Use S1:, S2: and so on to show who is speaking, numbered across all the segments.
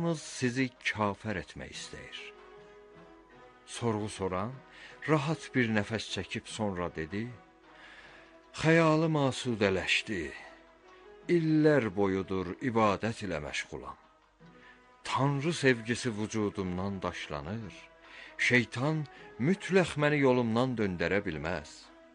S1: şeytanınız sizi kafir etmək istəyir. Sorğu soran rahat bir nəfəs çəkib sonra dedi: xəyalım asudələşdi. İllər boyudur ibadət ilə məşğulam. Tanrı sevgisi vücudumdan daşlanır. Şeytan mütləq məni yolumdan döndərə bilməz.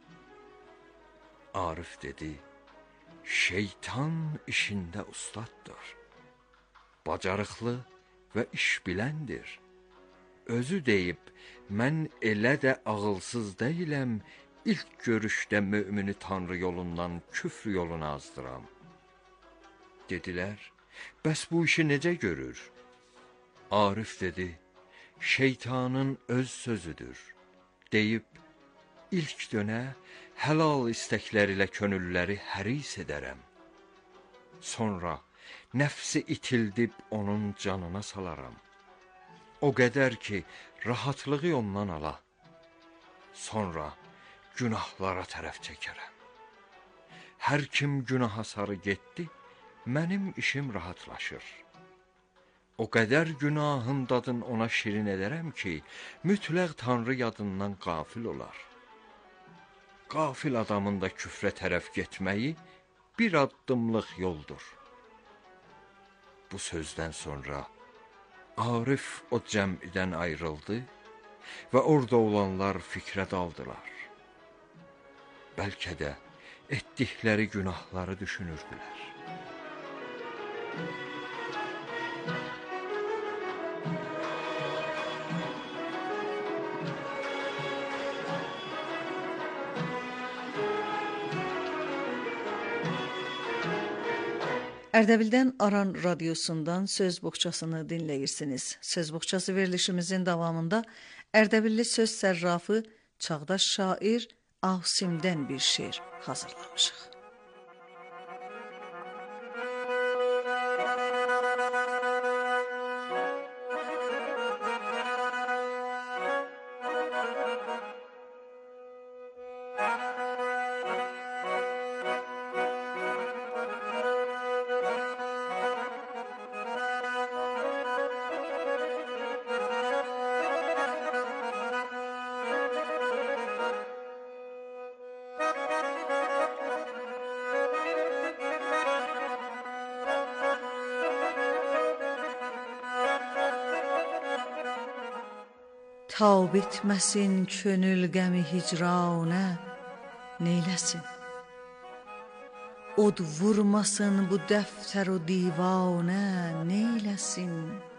S1: Arif dedi: şeytan işində ustaddır. Bacarıqlı və iş biləndir. Özü deyib, mən elə də ağılsız deyiləm, ilk görüşdə mümini Tanrı yolundan küfr yoluna azdıram. Dedilər: bəs bu işi necə görür? Arif dedi: şeytanın öz sözüdür. Deyib, ilk dönə helal istəklər ilə könülləri həris edərəm. Sonra nəfsi itildib onun canına salaram. O qədər ki, rahatlığı ondan ala. Sonra günahlara tərəf çəkərəm. Hər kim günaha sarı getdi, mənim işim rahatlaşır. O qədər günahın dadını ona şirin edərəm ki, mütləq Tanrı yadından qafil olar. Qafil adamın da küfrə tərəf getməyi bir addımlıq yoldur. Bu sözdən sonra Arif o cəm'idən ayrıldı və orada olanlar fikrə daldılar. Bəlkə də etdikləri günahları düşünürdülər.
S2: Ərdəbildən Aran radiosundan Söz Boğçasını dinləyirsiniz. Söz Boğçası verilişimizin davamında Ərdəbilli söz sərrafı çağdaş şair Asimdən bir şeir hazırlamışıq. Ta bitməsin könül qəmi hicranə, neyləsin? Od vurmasın bu dəftər o divanə, neyləsin?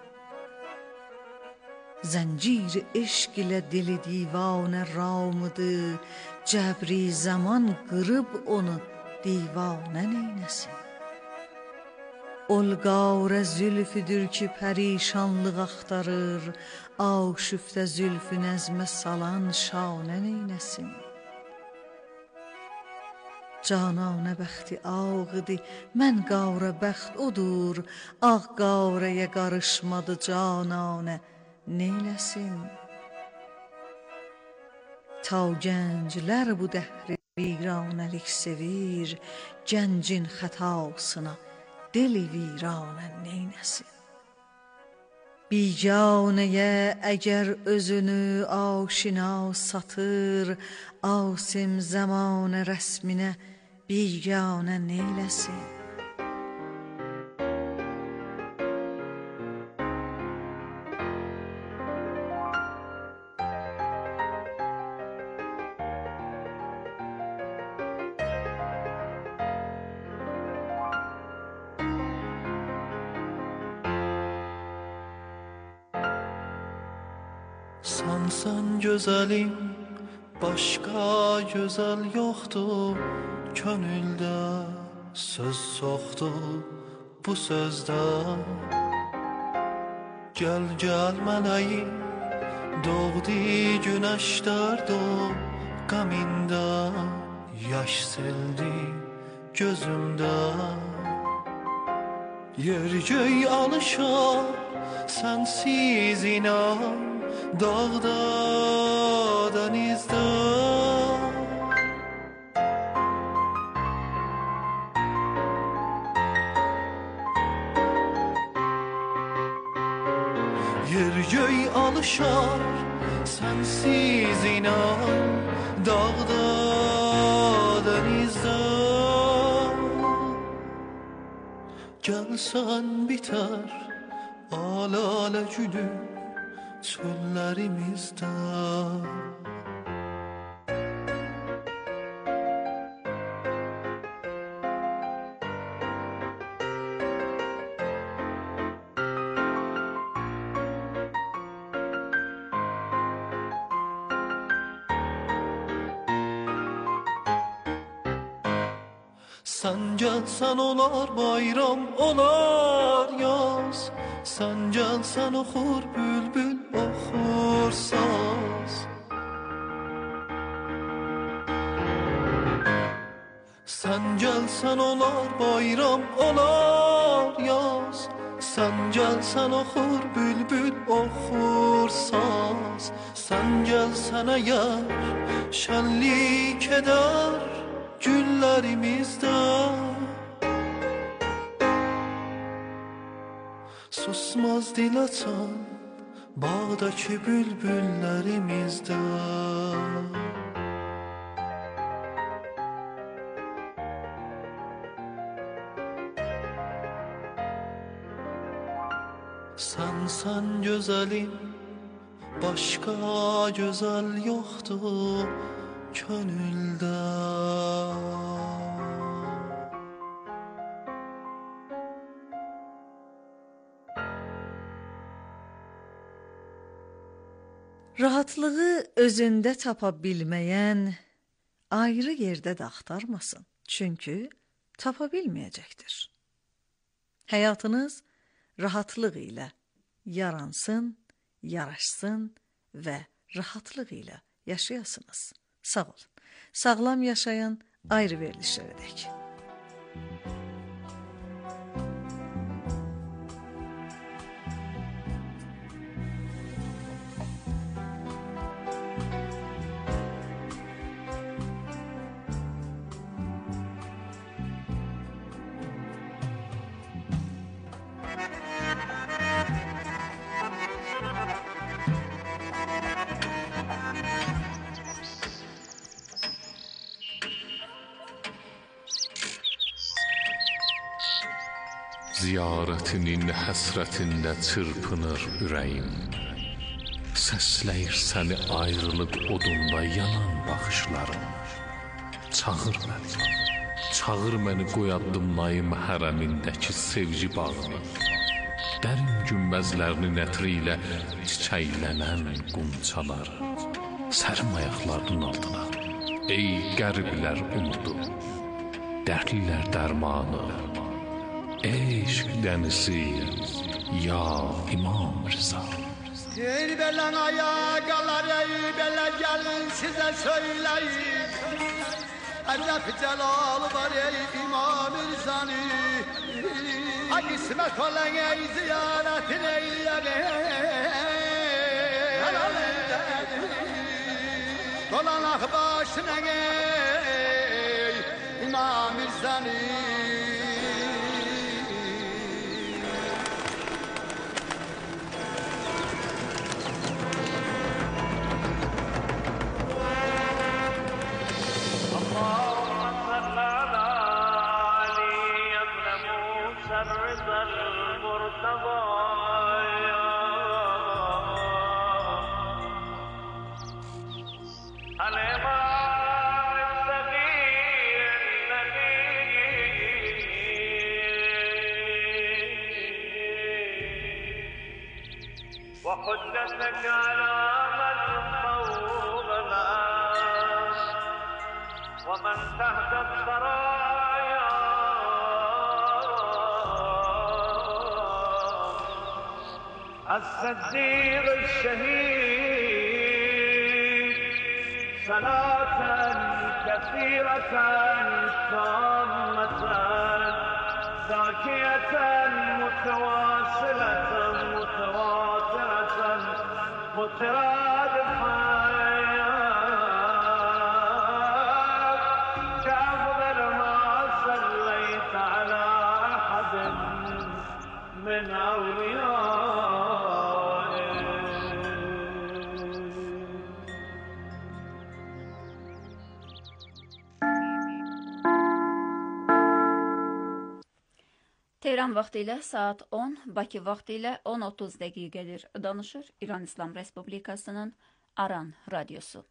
S2: Zəncir eşq ilə dili divanə ramıdır, cəbri zaman qırıb onu divanə neyləsin? Olqarə zülfüdür ki pərişanlıq axtarır, aşüftə zülfü nəzmə salan şanə neyləsin? Cananə bəxti ağıdı, mən qarə bəxt odur, ağ qarəyə qarışmadı cananə neyləsin? Ta gənclər bu dəhri viranəlik sevir, gəncin xətasına deli viranə neyləsin? Biganəyə əgər özünü aşina satır, Asim zamanə rəsminə biganə neyləsin?
S3: Sensen güzelim, başka güzel yoktu. Könülde söz soktu bu sözde. Gel gel meleğim, doğdu güneşlerdi. Gaminde yaş sildi gözümde. Yer göy alışa sensiz inan, dağda denizde. yer göy alışar sensiz inan dağda denizde gelsen biter al ale gülüm çöllerimizde Sen gelsen olar bayram olar yaz Sen gelsen okur bülbül okur saz Sen gelsen olar bayram olar yaz Sen gelsen okur bülbül okur saz Sen gelsen eğer şenlik eder günlerimizde susmaz dil açan bağdaki bülbüllerimizde Sen güzelim başka güzel yoktu könülde
S2: Rahatlığı özündə tapa bilməyən ayrı yerdə də axtarmasın. Çünki tapa bilməyəcəkdir. Həyatınız rahatlıq ilə yaransın, yaraşsın və rahatlıq ilə yaşayasınız. Sağ olun. Sağlam yaşayan ayrı verilişlərə dək.
S4: Ziyarətinin həsrətində çırpınır ürəyim. Səsləyir səni ayrılıq odunda yanan baxışlarım. Çağır məni qoyadımlayım hərəmindəki sevgi bağını. Dərin günbəzlərinin ətri ilə çiçəklənən qunçalar. Sərim ayaqlarının altına, ey qəriblər umudu, dərdlilər dərmanı. Eşq denizi ya İmam Rıza
S5: Ey belen ayakalar ey bele gelin size söyleyeyim Ellef celal var ey İmam Rıza'nı Kısmet olan ey ziyaretin eyleyin Dolanak başına ey İmam Rıza'nı
S6: وحجتك على من فوق الناس ومن تحت الثرايا الصديق الشهيد صلاة كثيرة تامة زاكية متواصلة مترادفة كأفضل ما صليت على أحد من أوليائك
S7: Tehran vaxtı ilə saat 10, Bakı vaxtı ilə 10:30 dəqiqədir. Danışır İran İslam Respublikasının Aran radiosu.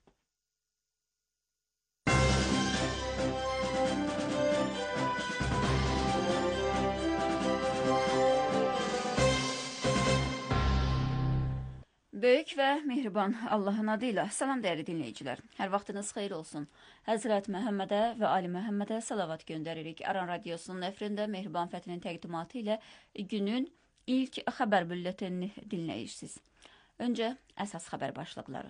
S7: Böyük və mehriban Allahın adıyla salam dəyərli dinləyicilər. Hər vaxtınız xeyir olsun. Həzrət Məhəmmədə və Ali Məhəmmədə salavat göndəririk. Aran radiosunun efrində Mehriban Fətinin təqdimatı ilə günün ilk xəbər bülletenini dinləyirsiniz. Öncə əsas xəbər başlıqları.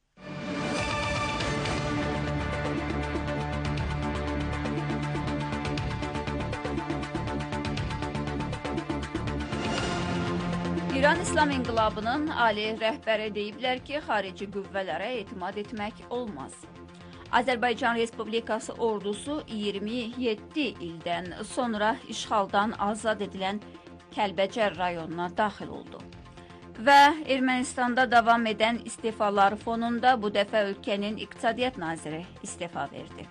S7: İran İslam İnqilabının ali rəhbəri deyiblər ki, xarici qüvvələrə etimad etmək olmaz. Azərbaycan Respublikası ordusu 27 ildən sonra işğaldan azad edilən Kəlbəcər rayonuna daxil oldu. Və Ermənistanda davam edən istefalar fonunda bu dəfə ölkənin İqtisadiyyat naziri istefa verdi.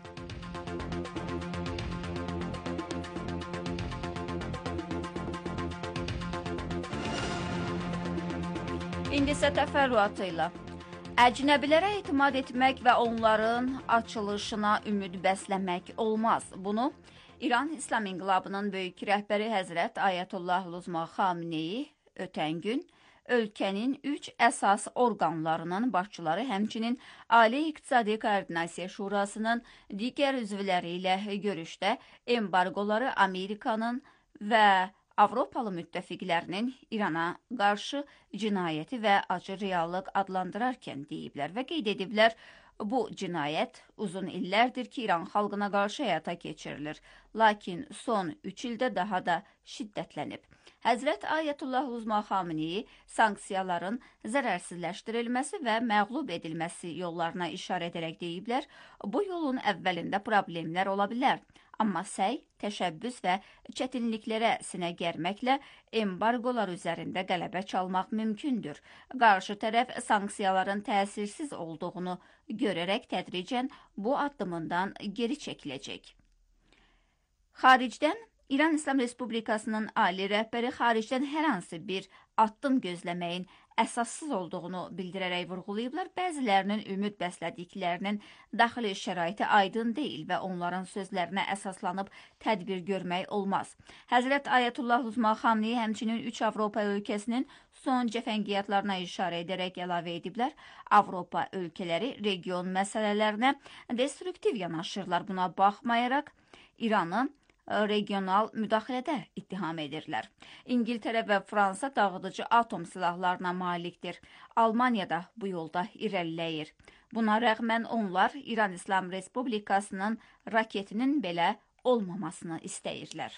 S7: İndi isə təfərrüatıyla. Əcnəbilərə etimad etmək və onların açılışına ümid bəsləmək olmaz. Bunu İran İslam İnqilabının böyük rəhbəri Həzrət Ayətullah Luzma Xameneyi ötən gün ölkənin 3 əsas orqanlarının başçıları, həmçinin Ali İqtisadi Koordinasiya Şurasının digər üzvləri ilə görüşdə embargoları Amerikanın və Avropalı müttəfiqlərinin İrana qarşı cinayəti və acı reallıq adlandırarkən deyiblər və qeyd ediblər, bu cinayət uzun illərdir ki, İran xalqına qarşı həyata keçirilir, lakin son 3 ildə daha da şiddətlənib. Həzrət Ayətullah Luzma Xameneyi sanksiyaların zərərsizləşdirilməsi və məğlub edilməsi yollarına işarə edərək deyiblər, bu yolun əvvəlində problemlər ola bilər. Amma səy, təşəbbüs və çətinliklərə sinə gərməklə embargolar üzərində qələbə çalmaq mümkündür. Qarşı tərəf sanksiyaların təsirsiz olduğunu görərək tədricən bu addımından geri çəkiləcək. Xaricdən İran İslam Respublikasının ali rəhbəri xaricdən hər hansı bir addım gözləməyin əsassız olduğunu bildirərək vurğulayıblar. Bəzilərinin ümid bəslədiklərinin daxili şəraiti aydın deyil və onların sözlərinə əsaslanıb tədbir görmək olmaz. Həzrət Ayətullah Luzma Xameneyi həmçinin 3 Avropa ölkəsinin son cəfəngiyatlarına işarə edərək əlavə ediblər. Avropa ölkələri region məsələlərinə destruktiv yanaşırlar. Buna baxmayaraq İranı regional müdaxilədə ittiham edirlər. İngiltərə və Fransa dağıdıcı atom silahlarına malikdir. Almaniya da bu yolda irəliləyir. Buna rəğmən onlar İran İslam Respublikasının raketinin belə olmamasını istəyirlər.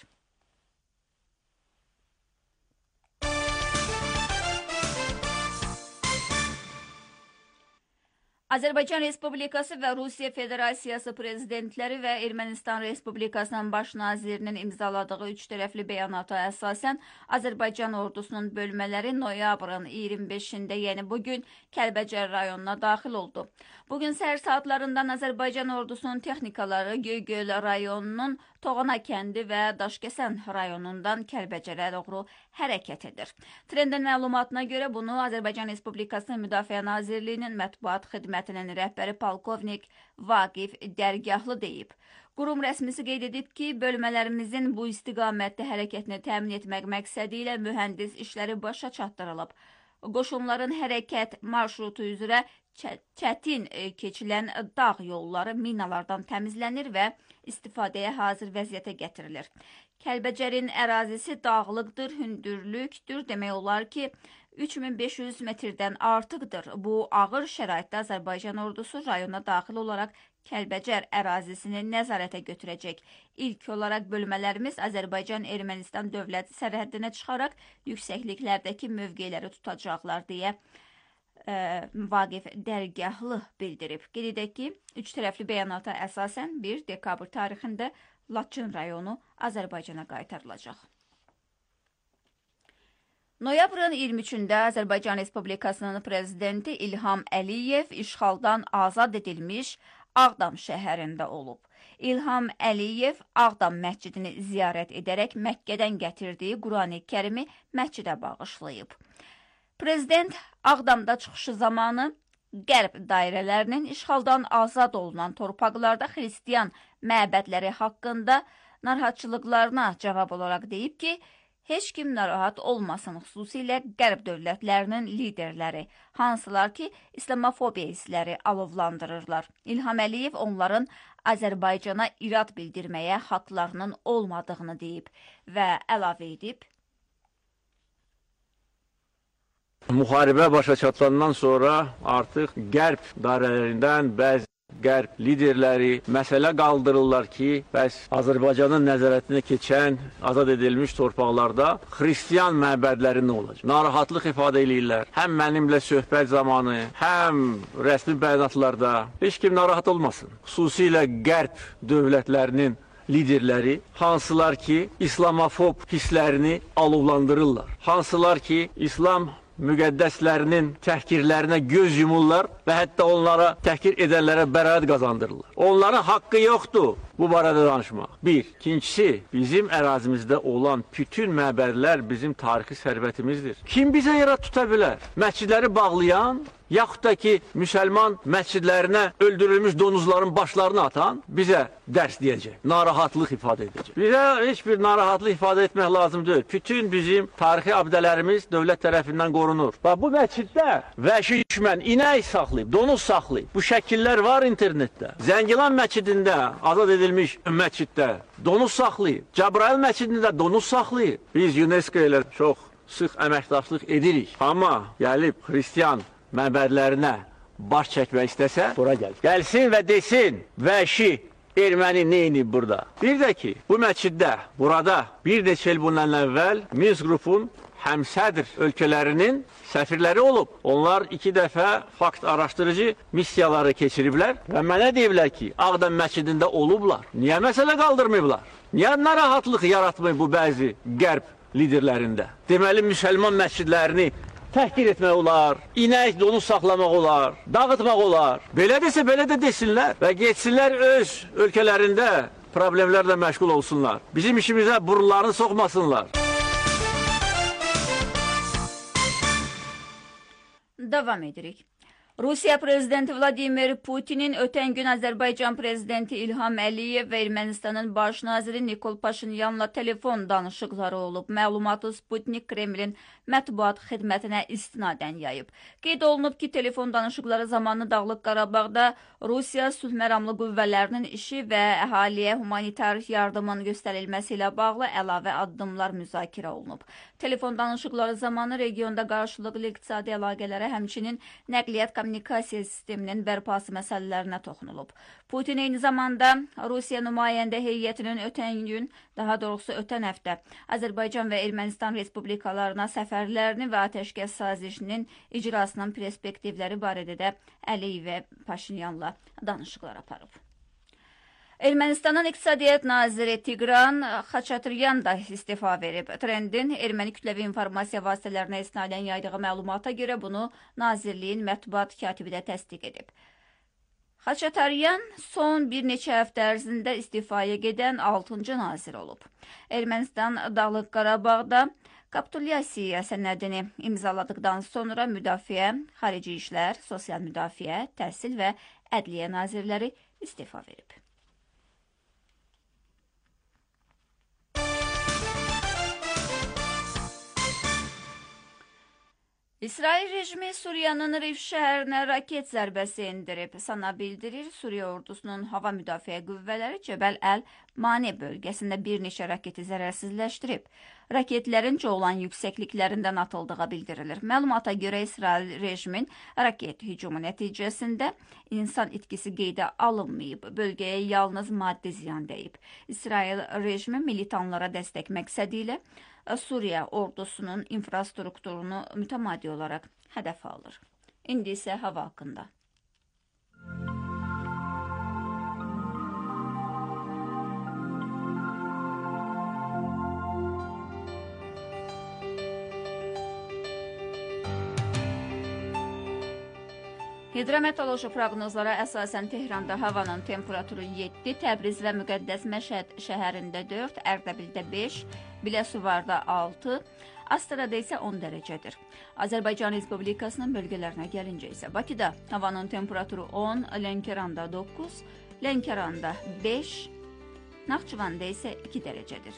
S7: Azərbaycan Respublikası və Rusiya Federasiyası prezidentləri və Ermənistan Respublikasının baş nazirinin imzaladığı 3 tərəfli bəyanata əsasən Azərbaycan ordusunun bölmələri noyabrın 25-də, yəni bugün Kəlbəcər rayonuna daxil oldu. Bugün səhər saatlarından Azərbaycan ordusunun texnikaları Göygöl rayonunun Toğana kəndi və Daşkəsən rayonundan Kəlbəcərə doğru hərəkət edir. Trendin məlumatına görə bunu Azərbaycan Respublikası Müdafiə Nazirliyinin mətbuat xidmətinin rəhbəri polkovnik Vaqif Dərgahlı deyib. Qurum rəsmisi qeyd edib ki, bölmələrimizin bu istiqamətdə hərəkətini təmin etmək məqsədi ilə mühəndis işləri başa çatdırılıb. Qoşunların hərəkət marşrutu üzrə çətin keçilən dağ yolları minalardan təmizlənir və istifadəyə hazır vəziyyətə gətirilir. Kəlbəcərin ərazisi dağlıqdır, hündürlükdür, demək olar ki, 3500 metrdən artıqdır. Bu ağır şəraitdə Azərbaycan ordusu rayona daxil olaraq Kəlbəcər ərazisini nəzarətə götürəcək. İlk olaraq bölmələrimiz Azərbaycan-Ermənistan dövlət sərhəddinə çıxaraq yüksəkliklərdəki mövqeləri tutacaqlar deyə Vaqif Dərgahlı bildirib. Qeyd edək ki, 3 tərəfli bəyanata əsasən 1 dekabr tarixində Laçın rayonu Azərbaycana qaytarılacaq. Noyabrın 23-də Azərbaycan Respublikasının prezidenti İlham Əliyev işğaldan azad edilmiş Ağdam şəhərində olub. İlham Əliyev Ağdam məscidini ziyarət edərək Məkkədən gətirdiyi Qurani Kərimi məscidə bağışlayıb. Prezident Ağdamda çıxışı zamanı Qərb dairələrinin işğaldan azad olunan torpaqlarda xristiyan məbədləri haqqında narahatçılıqlarına cavab olaraq deyib ki, heç kim narahat olmasın, xüsusilə Qərb dövlətlərinin liderləri, hansılar ki, İslamofobiya hissləri alovlandırırlar. İlham Əliyev onların Azərbaycana irad bildirməyə haqlarının olmadığını deyib və əlavə edib.
S8: Müharibə başa çatılandan sonra artıq Qərb dairələrindən bəzi Qərb liderləri məsələ qaldırırlar ki, bəs Azərbaycanın nəzarətinə keçən azad edilmiş torpaqlarda xristiyan məbədləri nə olacaq? Narahatlıq ifadə edirlər. Həm mənimlə söhbət zamanı, həm rəsmi bəyanatlarda. Heç kim narahat olmasın. Xüsusilə Qərb dövlətlərinin liderləri, hansılar ki, İslamofob hisslərini alovlandırırlar. Hansılar ki, İslam müqəddəslərinin təhkirlərinə göz yumurlar və hətta onlara təhkir edənlərə bəraət qazandırırlar. Onların haqqı yoxdur bu barədə danışmaq. Bir. İkincisi, bizim ərazimizdə olan bütün məbədlər bizim tarixi sərvətimizdir. Kim bizə yarat tuta bilər? Məscidləri bağlayan, yaxud da ki, müsəlman məscidlərinə öldürülmüş donuzların başlarını atan bizə dərs deyəcək, narahatlıq ifadə edəcək. Bizə heç bir narahatlıq ifadə etmək lazım deyil. Bütün bizim tarixi abidələrimiz dövlət tərəfindən qorunur. Bax, bu məsciddə vəhşi düşmən inək saxlayıb, donuz saxlayıb. Bu şəkillər var internetdə. Zəngilan məscidində, azad edilmiş məsciddə donuz saxlayıb. Cəbrayıl məscidində donuz saxlayıb. Biz UNESCO ilə çox sıx əməkdaşlıq edirik. Amma gəlib xristiyan məbədlərinə baş çəkmək istəsə, bura gəl. Gəlsin və desin, vəhşi erməni neyini burada? Bir də ki, bu məsciddə, burada bir neçə il bundan əvvəl Minsk qrupun həmsədr ölkələrinin səfirləri olub. Onlar 2 dəfə fakt araşdırıcı missiyaları keçiriblər və mənə deyiblər ki, Ağdam məscidində olublar. Niyə məsələ qaldırmayıblar? Niyə narahatlıq yaratmayıb bu bəzi Qərb liderlərində? Deməli, müsəlman məscidlərini təhkir etmək olar, inək donuz saxlamaq olar, dağıtmaq olar. Belə desə, belə də desinlər və getsinlər öz ölkələrində problemlərlə məşğul olsunlar. Bizim işimizə burunlarını soxmasınlar.
S7: Davam edirik. Rusiya prezidenti Vladimir Putinin ötən gün Azərbaycan prezidenti İlham Əliyev və Ermənistanın baş naziri Nikol Paşinyanla telefon danışıqları olub. Məlumatı Sputnik Kremlin mətbuat xidmətinə istinadən yayıb. Qeyd olunub ki, telefon danışıqları zamanı Dağlıq Qarabağda Rusiya sülhməramlı qüvvələrinin işi və əhaliyə humanitar yardımın göstərilməsi ilə bağlı əlavə addımlar müzakirə olunub. Telefon danışıqları zamanı regionda qarşılıqlı iqtisadi əlaqələrə, həmçinin nəqliyyat kommunikasiya sisteminin bərpası məsələlərinə toxunulub. Putin eyni zamanda Rusiya nümayəndə heyətinin ötən gün, daha doğrusu ötən həftə Azərbaycan və Ermənistan respublikalarına səfərlərini və atəşkəs sazişinin icrasının perspektivləri barədə də Əliyev və Paşinyanla danışıqlar aparıb. Ermənistanın İqtisadiyyat naziri Tigran Xaçatryan da istifa verib. Trendin erməni kütləvi informasiya vasitələrinə istinadən yaydığı məlumata görə bunu nazirliyin mətbuat katibi də təsdiq edib. Xaçatryan son bir neçə həftə ərzində istifaya gedən 6-cı nazir olub. Ermənistan Dağlıq Qarabağda kapitulyasiya sənədini imzaladıqdan sonra müdafiə, xarici işlər, sosial müdafiə, təhsil və ədliyyə nazirləri istifa verib. İsrail rejimi Suriyanın Rif şəhərinə raket zərbəsi endirib. Sana bildirir, Suriya ordusunun hava müdafiə qüvvələri Cəbəl Əl-Mani bölgəsində bir neçə raketi zərərsizləşdirib. Raketlərin olan yüksəkliklərindən atıldığı bildirilir. Məlumata görə İsrail rejimin raket hücumu nəticəsində insan itkisi qeydə alınmayıb. Bölgəyə yalnız maddi ziyan dəyib. İsrail rejimi militanlara dəstək məqsədi ilə Suriya ordusunun infrastrukturunu mütəmadi olaraq hədəf alır. İndi isə hava haqqında. Hidrometeoroloji proqnozlara əsasən Tehranda havanın temperaturu 7, Təbriz və Müqəddəs Məşhəd şəhərində 4, Ərdəbildə 5, Biləsuvarda 6, Astarada isə 10 dərəcədir. Azərbaycan Respublikasının bölgələrinə gəlincə isə Bakıda havanın temperaturu 10, Lənkəranda 9, Lənkəranda 5, Naxçıvanda isə 2 dərəcədir.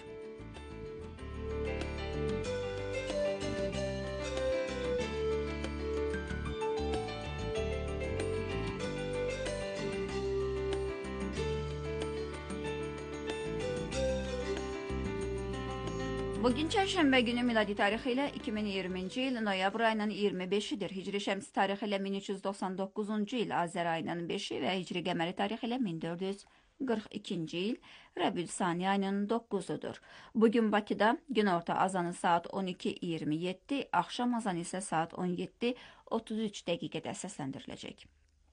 S7: Bugün çərşənbə günü miladi tarixi ilə 2020-ci il noyabr ayının 25-idir. Hicri şəmsi tarixi ilə 1399-cu il Azər ayının 5-i və hicri qəməri tarixi ilə 1442-ci il Rəbiül Sani ayının 9-udur. Bugün Bakıda günorta azanı saat 12:27, axşam azanı isə saat 17:33 dəqiqədə səsləndiriləcək.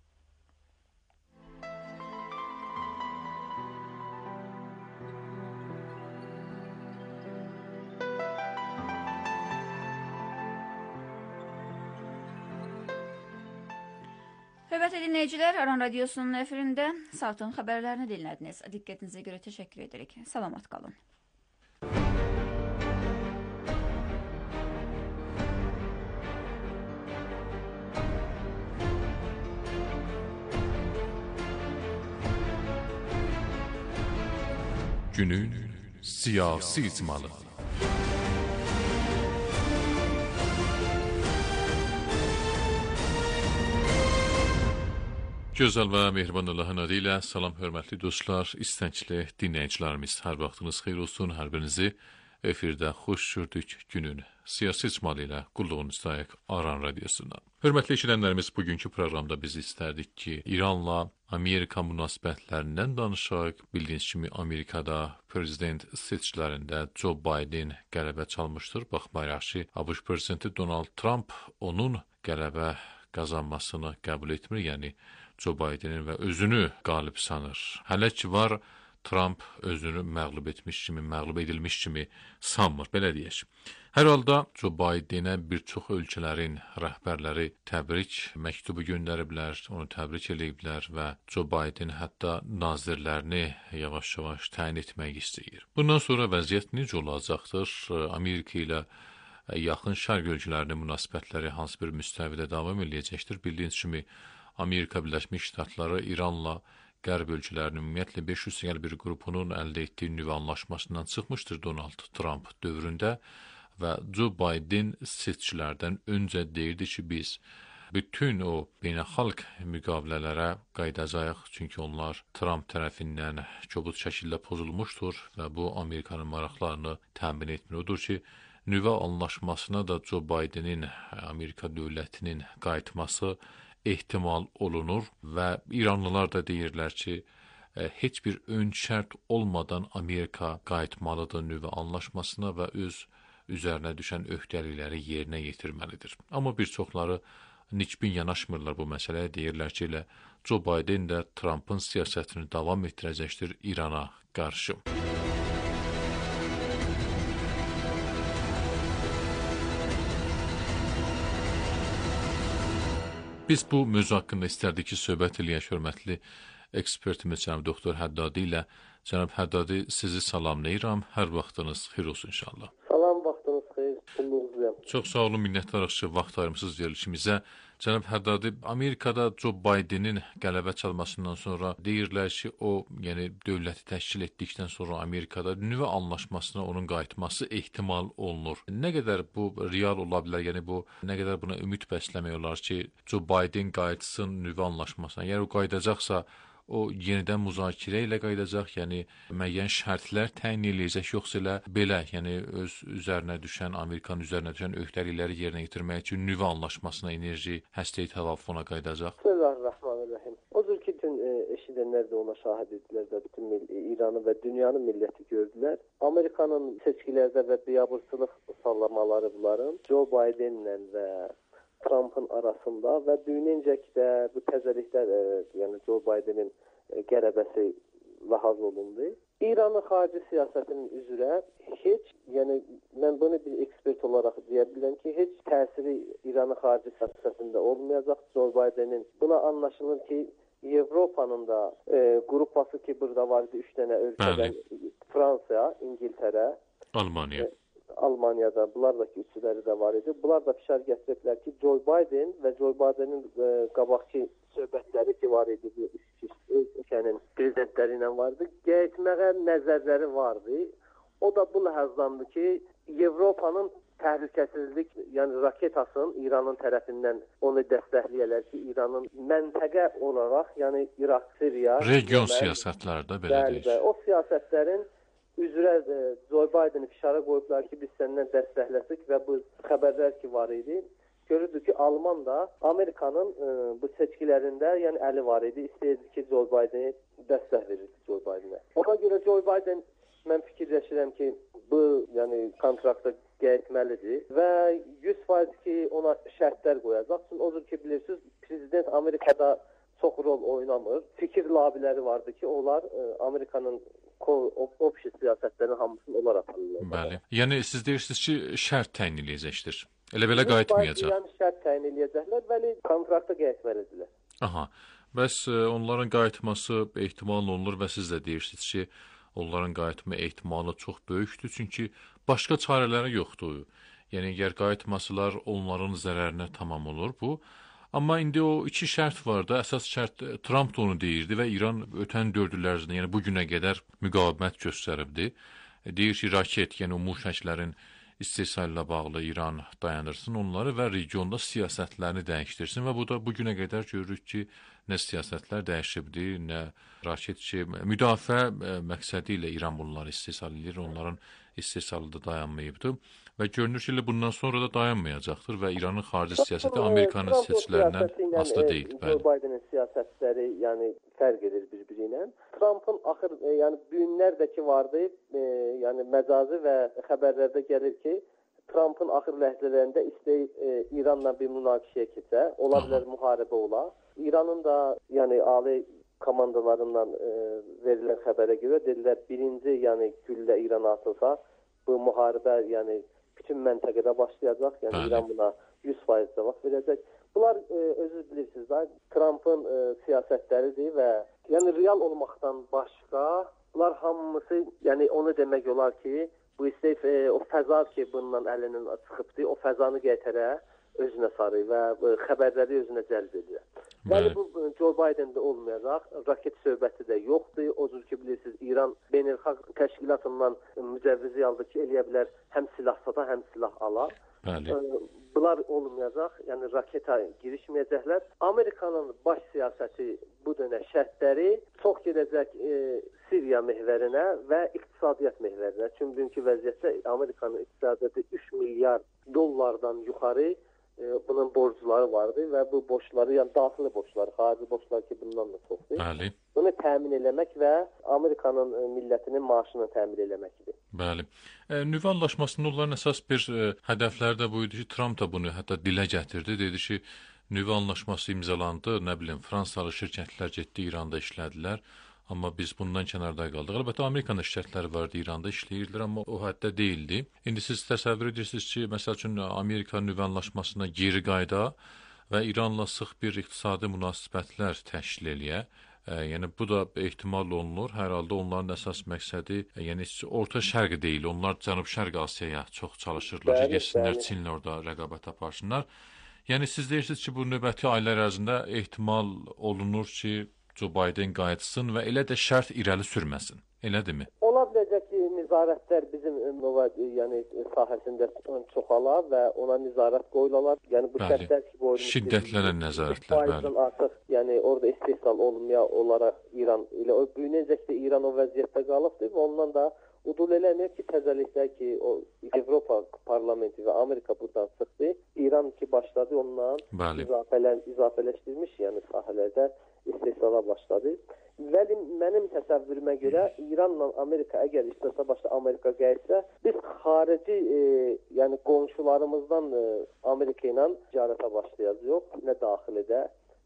S7: Hörmətli dinləyicilər, Aran Radiosunun efirində saatın xəbərlərini dinlədiniz. Diqqətinizə görə təşəkkür edirik. Salamat qalın.
S4: Günün siyasi icmalı. Gözəl və mehriban Allahın adı ilə salam hörmətli dostlar, istəncli dinləyicilərimiz. Hər vaxtınız xeyir olsun, hər birinizi efirdə xoş gördük günün siyasi icmalı ilə qulluğunuzdayıq Aran Radiosundan. Hörmətli eşidənlərimiz, bugünkü proqramda biz istərdik ki, İranla Amerika münasibətlərindən danışaq. Bildiyiniz kimi Amerikada prezident seçkilərində Joe Biden qələbə çalmışdır. Baxmayaraq ki, ABŞ prezidenti Donald Trump onun qələbə qazanmasını qəbul etmir, yəni Joe Bidenin və özünü qalib sanır. Hələ ki var, Trump özünü məğlub etmiş kimi, məğlub edilmiş kimi sanmır, belə deyək. Hər halda Joe Bidenə bir çox ölkələrin rəhbərləri təbrik məktubu göndəriblər, onu təbrik ediblər və Joe Biden hətta nazirlərini yavaş-yavaş təyin etmək istəyir. Bundan sonra vəziyyət necə olacaqdır? Amerika ilə yaxın şərq ölkələrinin münasibətləri hansı bir müstəvidə davam edəcəkdir? Bildiyiniz kimi Amerika Birləşmiş Ştatları İranla Qərb ölkələrinin ümumiyyətlə 500 bir qrupunun əldə etdiyi nüvə anlaşmasından çıxmışdır Donald Trump dövründə və Joe Biden seçkilərdən öncə deyirdi ki, biz bütün o beynəlxalq müqavilələrə qayıdacağıq, çünki onlar Trump tərəfindən kobud şəkildə pozulmuşdur və bu Amerikanın maraqlarını təmin etmir. Odur ki, nüvə anlaşmasına da Joe Bidenin, Amerika dövlətinin qayıtması ehtimal olunur və İranlılar da deyirlər ki, heç bir ön şərt olmadan Amerika qayıtmalıdır nüvə anlaşmasına və öz üzərinə düşən öhdəlikləri yerinə yetirməlidir. Amma bir çoxları nikbin yanaşmırlar bu məsələyə, deyirlər ki, elə Joe Biden də Trumpın siyasətini davam etdirəcəkdir İrana qarşı. Biz bu mövzu haqqında istərdik ki, söhbət eləyək hörmətli ekspertimiz cənab doktor Həddadi ilə. Cənab Həddadi, sizi salamlayıram. Hər vaxtınız xeyir olsun inşallah.
S9: Salam, vaxtınız xeyir. Qulluğunuzuyam.
S4: Çox sağ olun, minnətdarıq ki, vaxt ayırmısınız verilişimizə. Cənab Həddadi, Amerikada Joe Bidenin qələbə çalmasından sonra deyirlər ki, o, yəni dövləti təşkil etdikdən sonra Amerikada nüvə anlaşmasına onun qayıtması ehtimal olunur. Nə qədər bu real ola bilər, yəni bu nə qədər buna ümid bəsləmək olar ki, Joe Biden qayıtsın nüvə anlaşmasına. Yəni o qayıdacaqsa, o yenidən müzakirə ilə qayıdacaq, yəni müəyyən şərtlər təyin eləyəcək, yoxsa elə belə, yəni öz üzərinə düşən, Amerikanın üzərinə düşən öhdəlikləri yerinə yetirmək üçün nüvə anlaşmasına, enerji, həstəyi təvafuna qayıdacaq.
S9: Bismillahirrahmanirrahim. Odur ki, dün eşidənlər də ona şahid edilər və bütün İranı və dünyanın milləti gördülər. Amerikanın seçkilərdə və biabırçılıq sallamaları bunların Joe Bidenlə və Trump'ın arasında və düyününcəki də bu təzəliklər, yəni Joe Bidenin qələbəsi lahaz olundu. İranın xarici siyasətinin üzrə heç, yəni mən bunu bir ekspert olaraq deyə bilirəm ki, heç təsiri İranın xarici siyasətində olmayacaq. Joe Biden'in buna anlaşılır ki, Avropanın da qrupası ki, burada var idi 3 dənə ölkədən, Fransa, İngiltərə, Almaniyada, bunlardakı üçləri də var idi. Bunlar da fişar gətiriblər ki, Joe Biden və Joe Biden'in qabaqki söhbətləri ki var idi, bu ölkənin prezidentləri ilə vardı, getməyə nəzərləri vardı. O da bu ləhəzdandır ki, Avropanın təhlükəsizlik, yəni raketasının İranın tərəfindən onu dəstəkləyərlər ki, İranın məntəqə olaraq, yəni İraq, Siriya,
S4: region siyasətlərdə belə deyək.
S9: O siyasətlərin üzrə Joe Biden'i fişara qoyublar ki, biz səndən dəstəkləsək və bu xəbərlər ki var idi. Görürdük ki, Alman da Amerikanın bu seçkilərində yəni əli var idi. İstəyirdi ki, Joe Biden'i dəstək verirdi Joe Biden'ə. Ona görə Joe Biden, mən fikirləşirəm ki, bu yəni kontrakta getməlidir və 100% ki, ona şərtlər qoyacaq. Çünki odur ki, bilirsiniz, prezident Amerikada çox rol oynamır. Fikir labiləri vardı ki, onlar Amerikanın opşi siyasətlərinin hamısını onlar aparırlar.
S4: Bəli. Yəni siz deyirsiniz ki, şərt təyin eləyəcəkdir. Elə belə qayıtmayacaq.
S9: Yəni şərt təyin eləyəcəklər, bəli, kontrakta getməlidirlər.
S4: Aha. Bəs onların qayıtması ehtimal olunur və siz də deyirsiniz ki, onların qayıtma ehtimalı çox böyükdür, çünki başqa çarələri yoxdur. Yəni əgər qayıtmasalar onların zərərinə tamam olur bu. Amma indi o iki şərt var da, əsas şərt Trump da onu deyirdi və İran ötən 4 il ərzində, yəni bu günə qədər müqavimət göstəribdi. Deyir ki, raket, yəni o muşəklərin istehsal ilə bağlı İran dayanırsın onları və regionda siyasətlərini dəyişdirsin və bu da bu günə qədər görürük ki, nə siyasətlər dəyişibdir, nə raket ki, müdafiə məqsədi ilə İran bunları istehsal edir, onların istehsalı da dayanmayıbdır. Və görünür ki, bundan sonra da dayanmayacaqdır və İranın xarici siyasəti Amerikanın seçkilərindən asılı deyil.
S9: Joe Biden'in siyasətləri yəni fərq edir bir-biri ilə. Trump'ın axır yəni bu günlərdə ki vardı, yəni məcazi və xəbərlərdə gəlir ki, Trump'ın axır ləhzələrində istəyir İranla bir münaqişəyə keçə, ola bilər müharibə ola. İranın da yəni ali komandalarından verilən xəbərə görə dedilər, birinci yəni güllə İrana atılsa, bu müharibə yəni bütün məntəqədə başlayacaq. Yəni İran buna 100% cavab verəcək. Bunlar özünüz bilirsiniz da, Trump'ın siyasətləridir və yəni real olmaqdan başqa bunlar hamısı yəni onu demək olar ki, bu istəyir o fəza ki bundan əlinin çıxıbdı, o fəzanı gətirə özünə sarı və xəbərləri özünə cəlb edir. Yəni bu Joe Biden'də olmayacaq, raket söhbəti də yoxdur. Odur ki, bilirsiniz, İran beynəlxalq təşkilatından mücəvvizi aldı ki, eləyə bilər həm silah sata, həm silah ala. Bunlar olmayacaq, yəni raketa girişməyəcəklər. Amerikanın baş siyasəti bu dönə şərtləri çox gedəcək Siriya məhvərinə və iqtisadiyyat məhvərinə. Çünki bugünkü vəziyyətdə Amerikanın iqtisadiyyatı 3 milyar dollardan yuxarı bunun borcları vardı və bu borcları, yəni daxili borcları, xarici borclar ki bundan da çoxdur. Bunu təmin eləmək və Amerikanın millətinin maaşını təmin eləməkdir.
S4: Bəli. Nüvə anlaşmasında onların əsas bir hədəfləri də bu idi ki, Trump da bunu hətta dilə gətirdi. Dedi ki, nüvə anlaşması imzalandı, nə bilim, Fransalı şirkətlər getdi, İranda işlədilər. Amma biz bundan kənarda qaldıq. Əlbəttə, Amerikanın şirkətləri vardı, İranda işləyirdilər, amma o həddə deyildi. İndi siz təsəvvür edirsiniz ki, məsəl üçün, Amerika nüvə anlaşmasına geri qayda və İranla sıx bir iqtisadi münasibətlər təşkil eləyə. Yəni, bu da ehtimal olunur. Hər halda onların əsas məqsədi, yəni, orta şərq deyil. Onlar Cənub-Şərq Asiyaya çox çalışırlar ki, geçsinlər, Çinlə orada rəqabət aparsınlar. Yəni, siz deyirsiniz ki, bu növbəti aylar ərzində ehtimal olunur ki, Joe Biden qayıtsın və elə də şərt irəli sürməsin. Elədirmi?
S9: Ola biləcək ki, nizarətlər bizim nüvə yəni sahəsində çoxala və ona nizarət qoyulalar. Yəni bu şərtlər ki, qoyulmuş.
S4: Şiddətlənən nəzarətlər, bəli.
S9: Artıq yəni orada istehsal olunmaya olaraq İran elə o büyünəcək də İran o vəziyyətdə qalıbdır və ondan da udul eləmir ki, təzəliklər ki, o Avropa parlamenti və Amerika buradan çıxdı. İran ki başladı ondan izafələşdirmiş, yəni sahələrdə istehsala başladı. Vəli mənim təsəvvürümə görə İranla Amerika əgər istehsala başla Amerika gəlsə, biz xarici yəni qonşularımızdan Amerika ilə ticarətə başlayacağıq, nə daxilidə,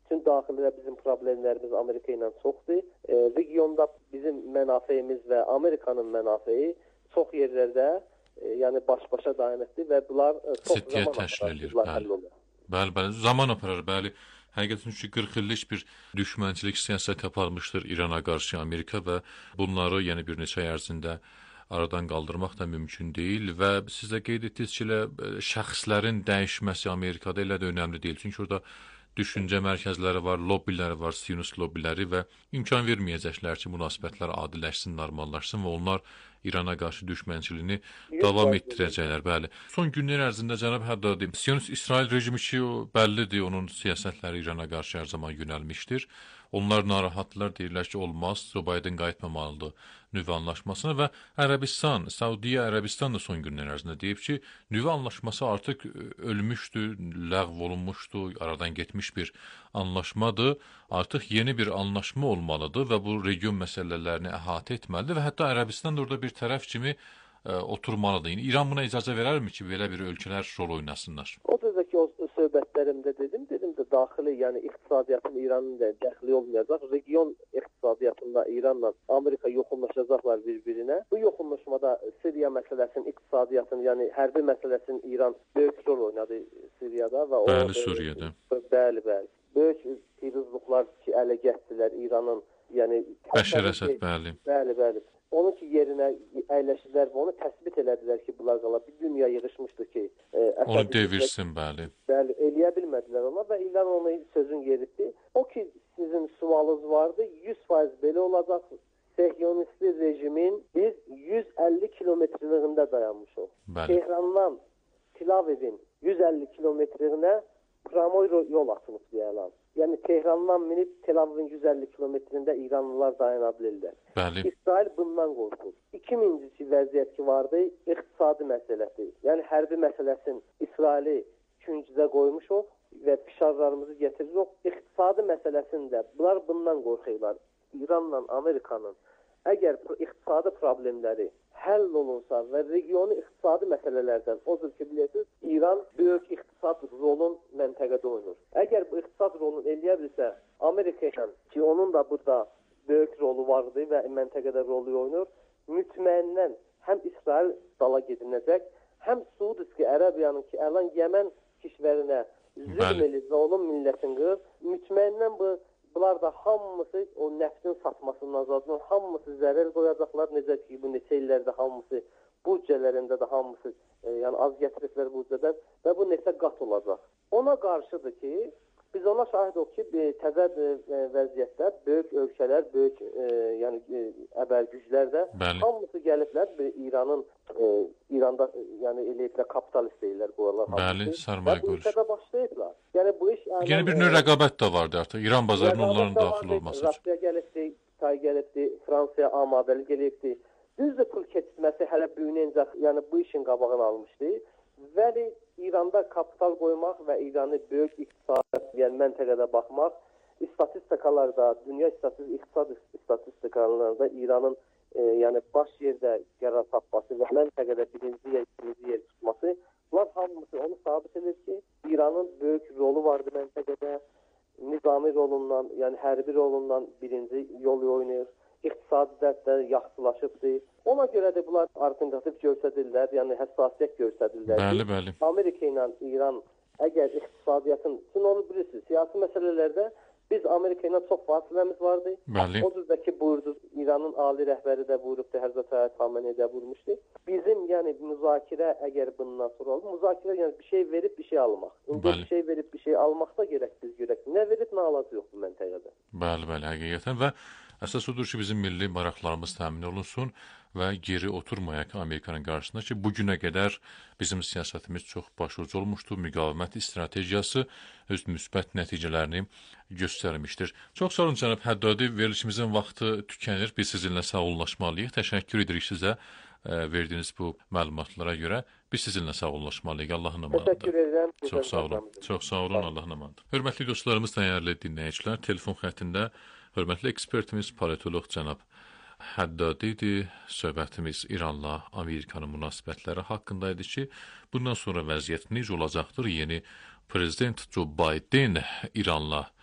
S9: Çünki daxildə bizim problemlərimiz Amerika ilə çoxdur. Regionda bizim mənafeyimiz və Amerikanın mənafeyi çox yerlərdə yəni baş-başa dayanıqdır və bunlar çox
S4: Ciddiyyət
S9: zaman
S4: təşkil edir.
S9: həll olur.
S4: Bəli, zaman aparır, bəli. Həqiqətən ki 40 illik bir düşmənçilik siyasəti aparmışdır İrana qarşı Amerika və bunları yəni bir neçə ay ərzində aradan qaldırmaq da mümkün deyil və siz də qeyd etdiniz ki, şəxslərin dəyişməsi Amerikada elə də önəmli deyil. Çünki orada düşüncə mərkəzləri var, lobbiləri var, sionist lobbiləri və imkan verməyəcəklər ki, münasibətlər adiləşsin, normallaşsın və onlar İrana qarşı düşmənçiliyini davam etdirəcəklər. Bəli. Son günlər ərzində cənab Həddadi, sionist İsrail rejimi ki, bəllidir, onun siyasətləri İrana qarşı hər zaman yönəlmişdir. Onlar narahatlar, deyirlər ki, olmaz, Joe Biden qayıtmamalıdır nüvə anlaşmasına və Ərəbistan, Saudiya Ərəbistan da son günlər ərzində deyib ki, nüvə anlaşması artıq ölmüşdür, ləğv olunmuşdur, aradan getmiş bir anlaşmadır, artıq yeni bir anlaşma olmalıdır və bu region məsələlərini əhatə etməlidir və hətta Ərəbistan da orada bir tərəf kimi oturmalıdır. Yəni, İran buna icazə verərmi ki, belə bir ölkələr rol oynasınlar?
S9: O da ki, o söhbətlərimdə dedim də daxili, yəni iqtisadiyyatın İranın da dəxli olmayacaq. Region iqtisadiyyatında İranla Amerika yoxunlaşacaqlar bir-birinə. Bu yoxunlaşmada Suriya məsələsinin iqtisadiyyatını, yəni hərbi məsələsinin İran böyük rol oynadı Suriyada və
S4: Bəli, Suriyada.
S9: Bəli. Böyük pirozluqlar ki, ələ gətirdilər İranın, yəni
S4: Bəşər Əsəd, bəli.
S9: Bəli. Onun ki yerinə əyləşdilər və onu təsbit elədilər ki, bunlar qala bir dünya yığışmışdı ki,
S4: onu devirsin, bəli.
S9: Bəli, eləyə bilmədilər ona və İran onu sözün yeritdi. O ki, sizin sualınız vardı, 100% belə olacaq. Sehyonistli rejimin biz 150 kilometrliyində dayanmışıq. Tehrandan Tel Avivin 150 kilometrliyinə pramoy yol açılıb deyələr. Yəni Tehrandan minib Tel Avivin 150 kilometrində İranlılar dayana bilirlər.
S4: Bəli.
S9: İsrail bundan qorxur. 2000-ci vəziyyət ki vardı, iqtisadi məsələsi. Yəni hərbi məsələsini İsraili küncdə qoymuşuq və fişarlarımızı getiririk. İqtisadi məsələsində bunlar bundan qorxurlar. İranla Amerikanın əgər iqtisadi problemləri həll olunsa və regionu iqtisadi məsələlərdən, o cür ki bilirsiniz, İran böyük iqtisad rolun məntəqədə oynur. Əgər bu iqtisad rolunu eləyə bilsə, Amerika ilə ki onun da burada böyük rolu vardı və məntəqədə rolu oynur, mütməyindən həm İsrail dala gediləcək, həm Suudi Ərəbiyanın ki əlan Yəmən kişvərinə zülm edir və onun millətini qırır, mütməyindən bunlar da hamısı o nəftin satmasından azadlanır, hamısı zərər qoyacaqlar. Necə ki, bu neçə illərdə hamısı büdcələrində də hamısı yəni az gətiriblər büdcədən və bu neçə qat olacaq. Ona qarşıdır ki, biz ona şahid olub ki, təzə vəziyyətdə böyük ölkələr, böyük yəni əbəl güclər də hamısı gəliblər İranda yəni eləyiblər kapitalist deyirlər qoyarlar.
S4: Bəli, sarmaya qoyulur.
S9: Və bu başlayıblar. Yəni bu iş
S4: yeni bir növ rəqabət də vardı artıq. İran bazarına onların daxil olması üçün.
S9: Rusiya gəlibdi, Tay gəlibdi, Fransiya amadəli gəlibdi. Düzdür, pul keçməsi hələ büyünəncə, yəni bu işin qabağını almışdı. Vəli İranda kapital qoymaq və İranı böyük iqtisadi, yəni məntəqədə baxmaq, statistikalarda, dünya iqtisad statistikalarında İranın yəni baş yerdə qərar tapması və məntəqədə birinci yer, ikinci yer tutması, bunlar hamısı onu sabit edir ki, İranın böyük rolu vardı məntəqədə, nizami rolundan, yəni hərbi rolundan birinci yol oynayır, iqtisadi dərddə yaxşılaşıbdır. Ona görə də bunlar alternativ göstərirlər, yəni həssasiyyət göstərirlər.
S4: Bəli.
S9: Amerika ilə İran əgər iqtisadiyyatın, siz onu bilirsiniz, siyasi məsələlərdə biz Amerika ilə çox fasiləmiz vardı. O cüzdəki buyurdu, İranın ali rəhbəri də buyurubdu, Həzrət Ayət Xamenei də buyurmuşdu. Bizim yəni müzakirə əgər bundan sonra olur, müzakirə yəni bir şey verib bir şey almaq. Bir şey verib bir şey almaqda gərək biz görək. Nə verib nə alacaq yoxdur məntəqədə.
S4: Bəli, həqiqətən və əsas odur ki, bizim milli maraqlarımız təmin olunsun və geri oturmayaq Amerikanın qarşısında ki, bugünə qədər bizim siyasətimiz çox başucu olmuşdur, müqavimət strategiyası öz müsbət nəticələrini göstərmişdir. Çox sağ olun cənab Həddadi, verilişimizin vaxtı tükənir, biz sizinlə sağollaşmalıyıq. Təşəkkür edirik sizə verdiyiniz bu məlumatlara görə. Biz sizinlə sağollaşmalıyıq, Allahın amanıdır.
S9: Təşəkkür edirəm.
S4: Çox sağ olun, Allahın amanıdır. Hörmətli dostlarımız, dəyərli dinləyicilər, telefon xəttində hörmətli ekspertimiz, politoloq cənab Həddadidir. Söhbətimiz İranla Amerikanın münasibətləri haqqında idi ki, bundan sonra vəziyyət necə olacaqdır? Yeni prezident Joe Biden İranla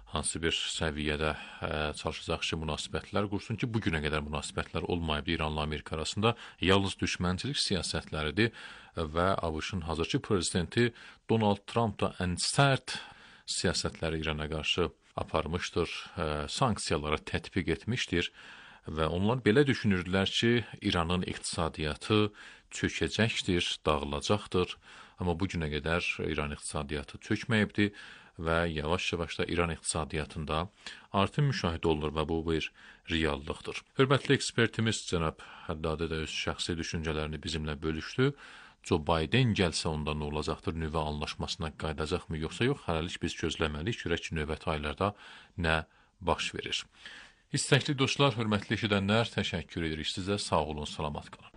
S4: hansı bir səviyyədə çalışacaq ki, münasibətlər qursun ki, bu günə qədər münasibətlər olmayıb İranla Amerika arasında, yalnız düşmənçilik siyasətləridir və ABŞ-ın hazırki prezidenti Donald Trump da ən sərt siyasətləri İrana qarşı aparmışdır, sanksiyalara tətbiq etmişdir və onlar belə düşünürdülər ki, İranın iqtisadiyyatı çökəcəkdir, dağılacaqdır, amma bu günə qədər İran iqtisadiyyatı çökməyibdir və yavaş-yavaş da İran iqtisadiyyatında artım müşahidə olunur və bu bir reallıqdır. Hörmətli ekspertimiz cənab Həddadə də öz şəxsi düşüncələrini bizimlə bölüşdü. Joe Biden gəlsə onda nə olacaqdır? Nüvə anlaşmasına qayıdacaqmı yoxsa yox? Hələlik biz gözləməliyik, görək ki, növbəti aylarda nə baş verir. İstəkli dostlar, hörmətli eşidənlər, təşəkkür edirik sizə. Sağ olun, salamat qalın.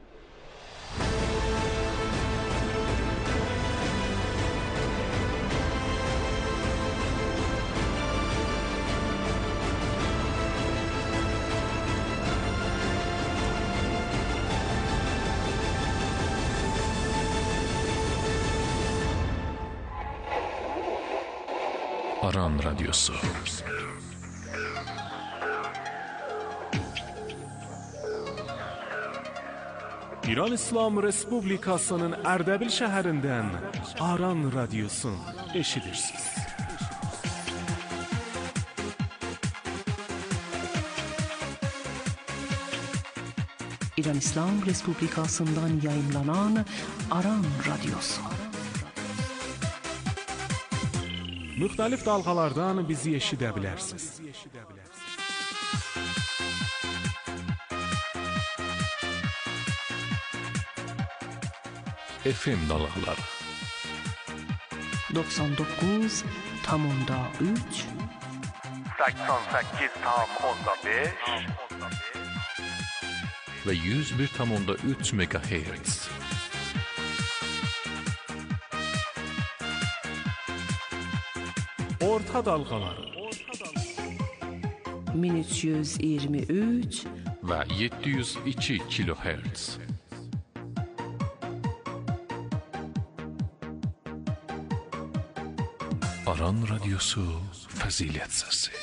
S4: Aran Radyosu.
S10: İran İslam Respublikasının Ərdəbil şəhərindən Aran Radyosu eşidirsiniz.
S11: İran İslam Respublikasından yayımlanan Aran Radyosu.
S10: Müxtəlif dalğalardan bizi eşidə bilərsiniz.
S4: FM dalğaları
S11: 99.3
S6: 88.5
S4: və 101.3 MHz.
S10: Orta dalğaları
S11: 1323
S4: və 702 kHz. Aran Radyosu Fəzilət Səsi.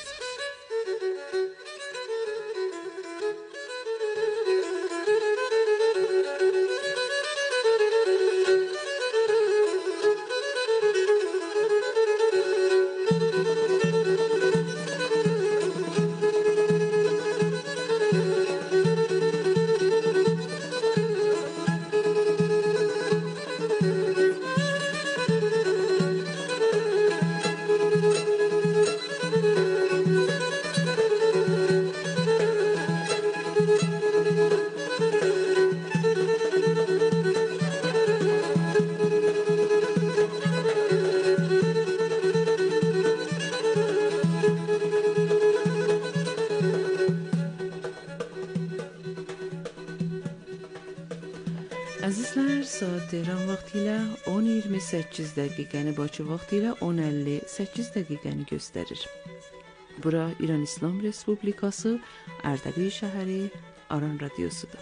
S12: Əzizlər, saat Tehran vaxtı ilə 10:28 dəqiqəni, Bakı vaxtı ilə 10:58 dəqiqəni göstərir. Bura İran İslam Respublikası, Ərdəbil şəhəri, Aran Radyosudur.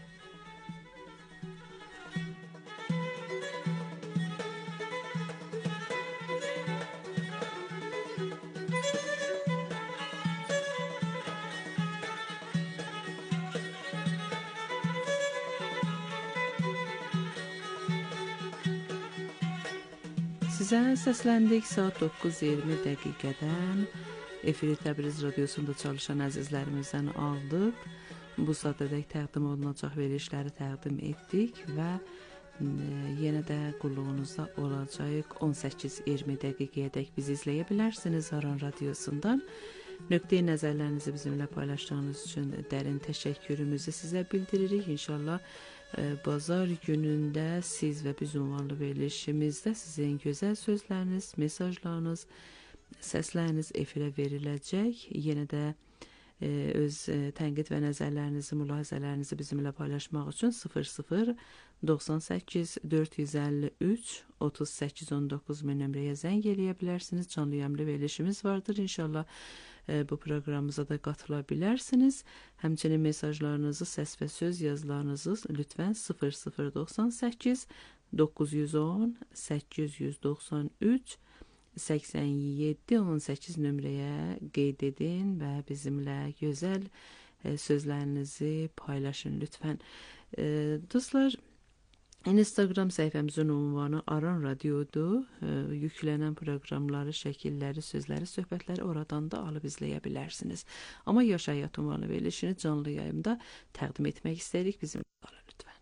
S12: Sizə səsləndik saat 9:20 dəqiqədən. Efiri Təbriz Radiosunda çalışan əzizlərimizdən aldıq. Bu saatədək təqdim olunacaq verilişləri təqdim etdik və yenə də qulluğunuzda olacaq 18:20 dəqiqəyədək bizi izləyə bilərsiniz Aran Radiosundan. Nöqteyi nəzərlərinizi bizimlə paylaşdığınız üçün dərin təşəkkürümüzü sizə bildiririk. İnşallah bazar günündə siz və biz ünvanlı verilişimizdə sizin gözəl sözləriniz, mesajlarınız, səsləriniz efirə veriləcək. Yenə də öz tənqid və nəzərlərinizi, mülahizələrinizi bizimlə paylaşmaq üçün 0098 453 3819 nömrəyə zəng eləyə bilərsiniz. Canlı yayımlı verilişimiz vardır. İnşallah bu proqramımıza da qatıla bilərsiniz. Həmçinin mesajlarınızı, səs və söz yazılarınızı lütfən 0098 910 893 8718 nömrəyə qeyd edin və bizimlə gözəl sözlərinizi paylaşın lütfən. Dostlar, Instagram səhifəmizin ünvanı Aran Radiodur. Yüklənən proqramları, şəkilləri, sözləri, söhbətləri oradan da alıb izləyə bilərsiniz. Amma Yaş Həyat ünvanı verilişini canlı yayımda təqdim etmək istəyirik. Bizimlə qalın lütfən.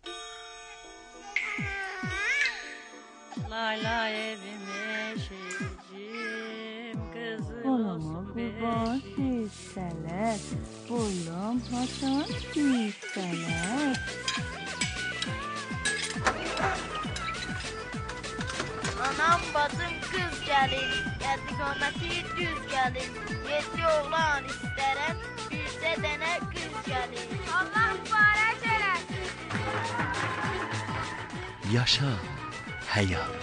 S13: Layla evime şeycim kızım
S14: Koluma kurban hisseler, boyum hasan hisseler.
S13: Anam bacım kız gelin, yedigameti düz gelin. Yedi oğlan isterem, yüzde dene kız gelin. Allah mübarek eylesin.
S3: Yaşa hayat.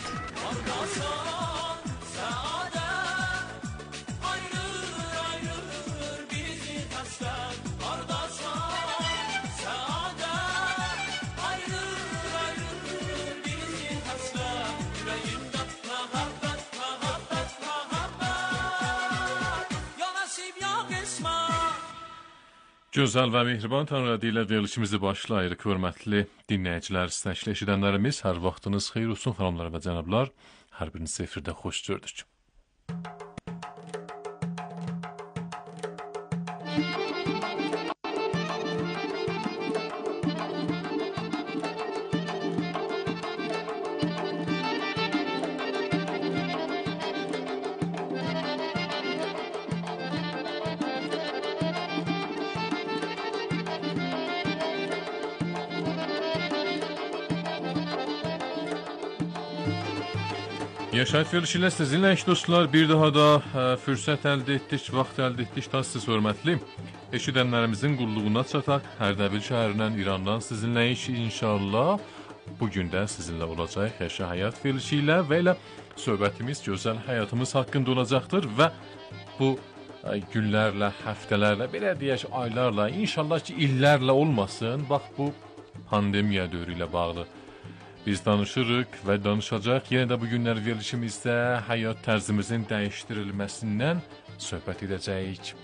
S4: Gözəl və mehriban Tanrı adı ilə verilişimizi başlayırıq. Hörmətli dinləyicilər, istəkli eşidənlərimiz, hər vaxtınız xeyir olsun, xanımlar və cənablar. Hər biriniz efirdə xoş gördük. Yaşayış verilişi ilə sizinlə dostlar, bir daha da fürsət əldə etdik, vaxt əldə etdik da siz hörmətli eşidənlərimizin qulluğuna çataq. Ərdəbil şəhərindən, İrandan sizinlə inşallah bugün də sizinlə olacaq Yaşa Həyat verilişi ilə və elə söhbətimiz gözəl həyatımız haqqında olacaqdır və bu günlərlə, həftələrlə, belə deyək aylarla, inşallah ki illərlə olmasın, bax bu pandemiya dövrü ilə bağlı biz danışırıq və danışacaq. Yenə də bu günlər verilişimizdə həyat tərzimizin dəyişdirilməsindən söhbət edəcəyik.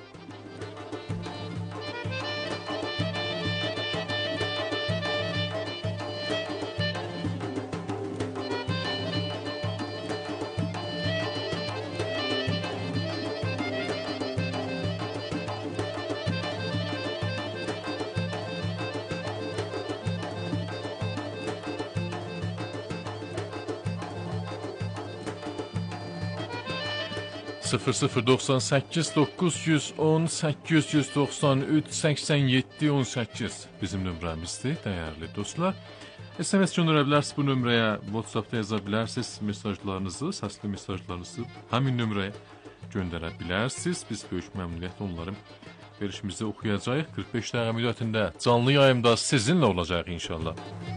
S4: (0098 910 893 87 18) bizim nömrəmizdir, dəyərli dostlar. SMS göndərə bilərsiniz bu nömrəyə, WhatsApp-da yaza bilərsiniz mesajlarınızı, səsli mesajlarınızı həmin nömrəyə göndərə bilərsiniz. Biz böyük məmnuniyyətlə onları verilişimizdə oxuyacağıq. 45 dəqiqə müddətində canlı yayımda sizinlə olacaq inşallah.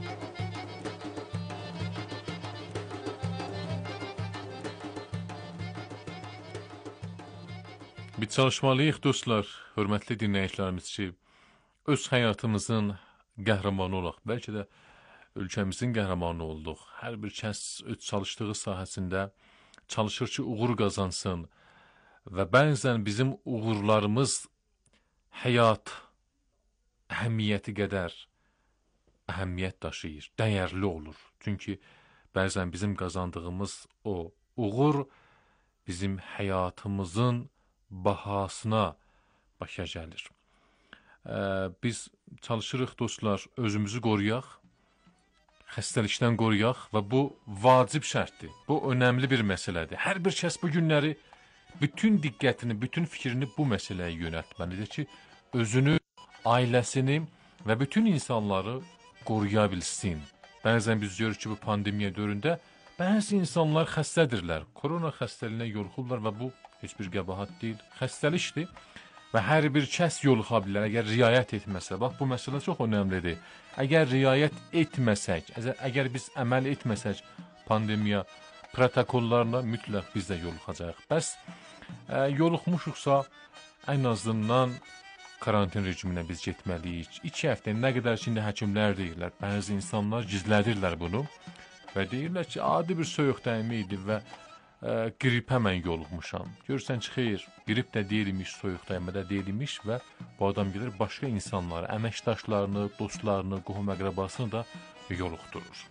S4: Bir çalışmalıyıq dostlar, hörmətli dinləyicilərimiz ki, öz həyatımızın qəhrəmanı olaq. Bəlkə də ölkəmizin qəhrəmanı olduq. Hər bir kəs öz çalışdığı sahəsində çalışır ki, uğur qazansın və bəzən bizim uğurlarımız həyat əhəmiyyəti qədər əhəmiyyət daşıyır, dəyərli olur. Çünki bəzən bizim qazandığımız o uğur bizim həyatımızın bahasına başa gəlir. Biz çalışırıq dostlar, özümüzü qoruyaq, xəstəlikdən qoruyaq və bu vacib şərtdir. Bu önəmli bir məsələdir. Hər bir kəs bu günləri bütün diqqətini, bütün fikrini bu məsələyə yönəltməlidir ki, özünü, ailəsini və bütün insanları qoruya bilsin. Bəzən biz görürük ki, bu pandemiya dövründə bəzi insanlar xəstədirlər. Korona xəstəliyinə yoluxurlar və bu heç bir qəbahat deyil, xəstəlikdir və hər bir kəs yoluxa bilər, əgər riayət etməsə. Bax, bu məsələ çox önəmlidir. Əgər riayət etməsək, əgər biz əməl etməsək pandemiya protokollarına mütləq biz də yoluxacaq. Bəs yoluxmuşuqsa, ən azından karantin rejiminə biz getməliyik. 2 həftə, nə qədər şimdi həkimlər deyirlər, bəzi insanlar gizlədirlər bunu və deyirlər ki, adi bir soyuq dəyimi idi və qripə mən yoluxmuşam. Görürsən ki, xeyr, qrip də deyilmiş, soyuq dəymə də deyilmiş və bu adam gedir başqa insanları, əməkdaşlarını, dostlarını, qohum əqrəbasını da yoluxdurur.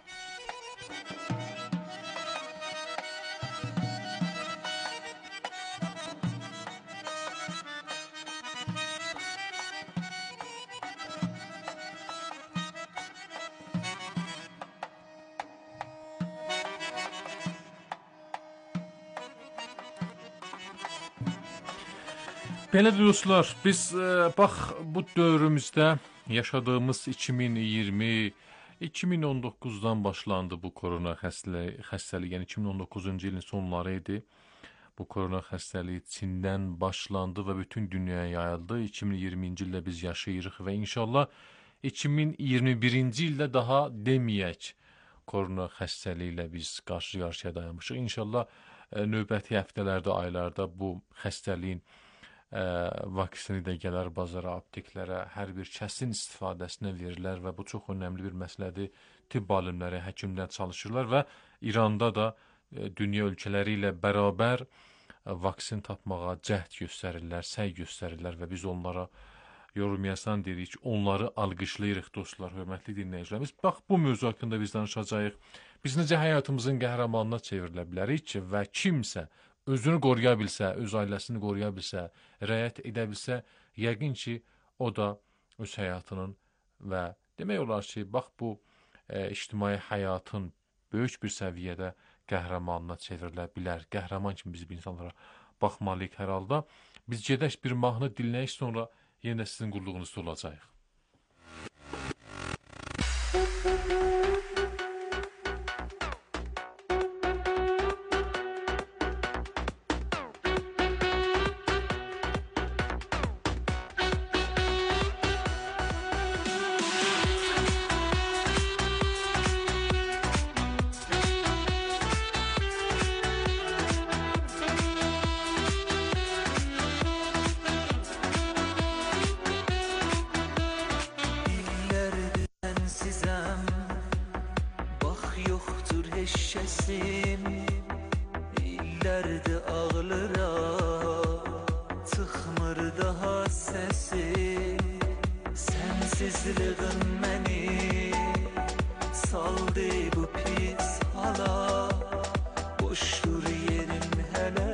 S4: Belədir dostlar, biz bax bu dövrümüzdə yaşadığımız 2019-dan başlandı bu korona xəstəliyi, yəni 2019-cu ilin sonları idi. Bu korona xəstəliyi Çindən başlandı və bütün dünyaya yayıldı. 2020-ci ildə biz yaşayırıq və inşallah 2021-ci ildə daha deməyək korona xəstəliyi ilə biz qarşı-qarşıya dayanmışıq. İnşallah növbəti həftələrdə, aylarda bu xəstəliyin vaksini də gələr bazara, apteklərə, hər bir kəsin istifadəsinə verirlər və bu çox önəmli bir məsələdir. Tibb alimləri, həkimlər çalışırlar və İranda da dünya ölkələri ilə bərabər vaksin tapmağa cəhd göstərirlər, səy göstərirlər və biz onlara yorulmayasan deyirik, onları alqışlayırıq dostlar, hörmətli dinləyicilərimiz. Bax, bu mövzu haqqında biz danışacağıq. Biz necə həyatımızın qəhrəmanına çevrilə bilərik ki və kimsə özünü qoruya bilsə, öz ailəsini qoruya bilsə, rəayət edə bilsə, yəqin ki, o da öz həyatının və demək olar ki, bax bu ictimai həyatın böyük bir səviyyədə qəhrəmanına çevrilə bilər. Qəhrəman kimi biz bu insanlara baxmalıyıq hər halda. Biz gedək bir mahnı dinləyək, sonra yenə sizin qulluğunuzda olacaq.
S3: İllərdir ağlıra, çıxmır daha səsi. Sənsizliğin məni saldı bu pis hala. Boşdur yerin hələ,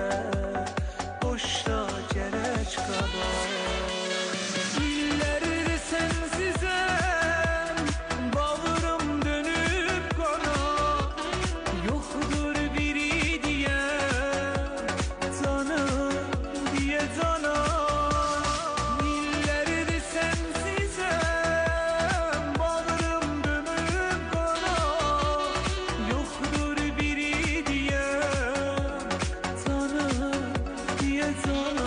S3: boşda gərək qalar. İllərdir sənsizəm, bağrım dönüb qana. Yoxdur biri deyən, canım deyə cana. İllərdir sənsizəm, bağrım dönüb qana. Yoxdur biri deyən, canım deyə cana.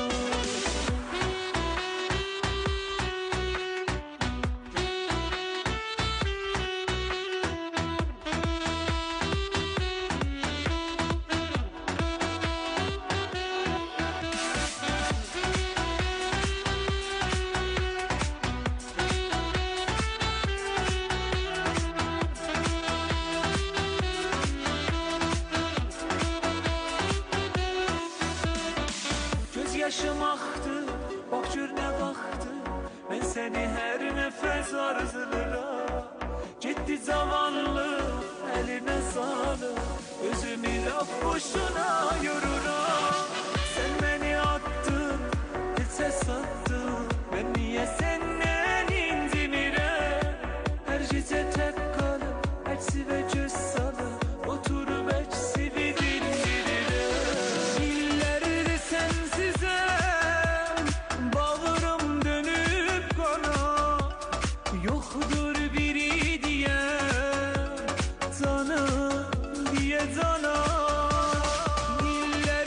S3: Göz yaşım aktı, bak gör ne baktı. Ben seni her nefes arzulara. Gitti zavallı eline sağlık. Özümü laf boşuna yoruram. Sen beni attın, hiçe sattın. Ben niye senden incinirem? Her gece tek kalıp, eksi ve göz salıp oturup eksi bir dindirirem. İllerdir sensizem, bağrım dönüp kana. Yoxdur biri deyən, canım deyə cana. İllərdir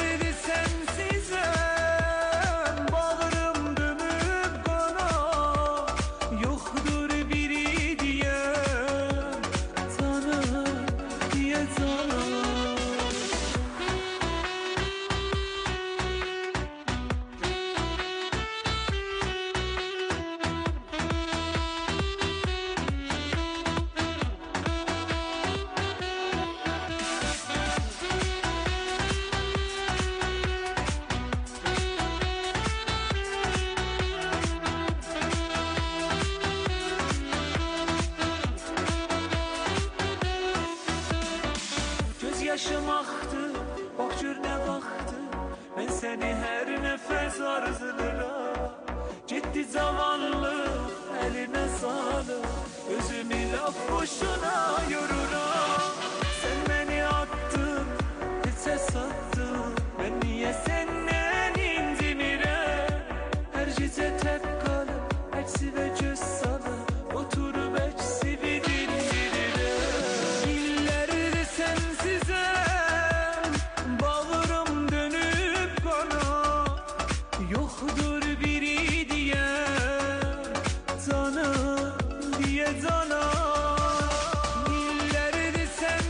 S15: arzılara ciddi zavallı eline sağlık özümü laf boşuna yoruram sen beni attın hiçe sattın ben niye senden incinirem her gece tek kalıp eksi ve göz salıp oturup eksi bir dindirirem illerde sensizem bağırım dönüp bana yoktur biri diye canım diye cana illerde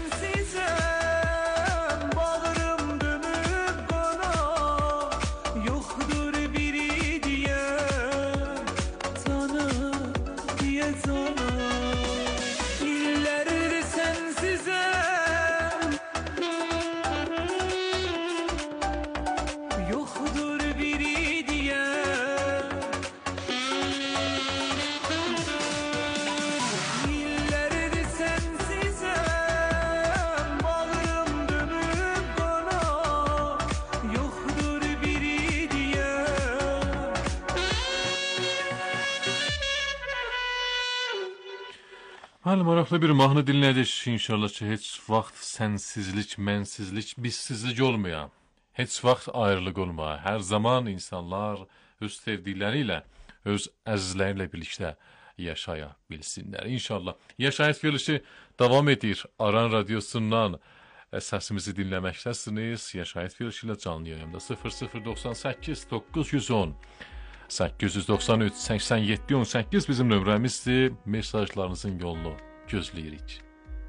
S15: sensizem bağırım dönüp bana yoktur biri diye canım diye cana illerde sensizem yoktur biri diye illerde sensizem bağrım dönüp bana yoktur biri diye
S4: Hali maraqlı bir mahnı dinlədik. İnşallah ki, heç vaxt sənsizlik, mənsizlik, bizsizlik olmaya, heç vaxt ayrılıq olmaya. Hər zaman insanlar öz sevdikləri ilə, öz əzizləri ilə birlikdə yaşaya bilsinlər. İnşallah. Yaşayış verilişi davam edir. Aran Radyosu'ndan səsimizi dinləməkdəsiniz. Yaşayış verilişi ilə canlı yayımda 0098 910 893 87 18 bizim nömrəmizdir. Mesajlarınızın yolunu gözləyirik.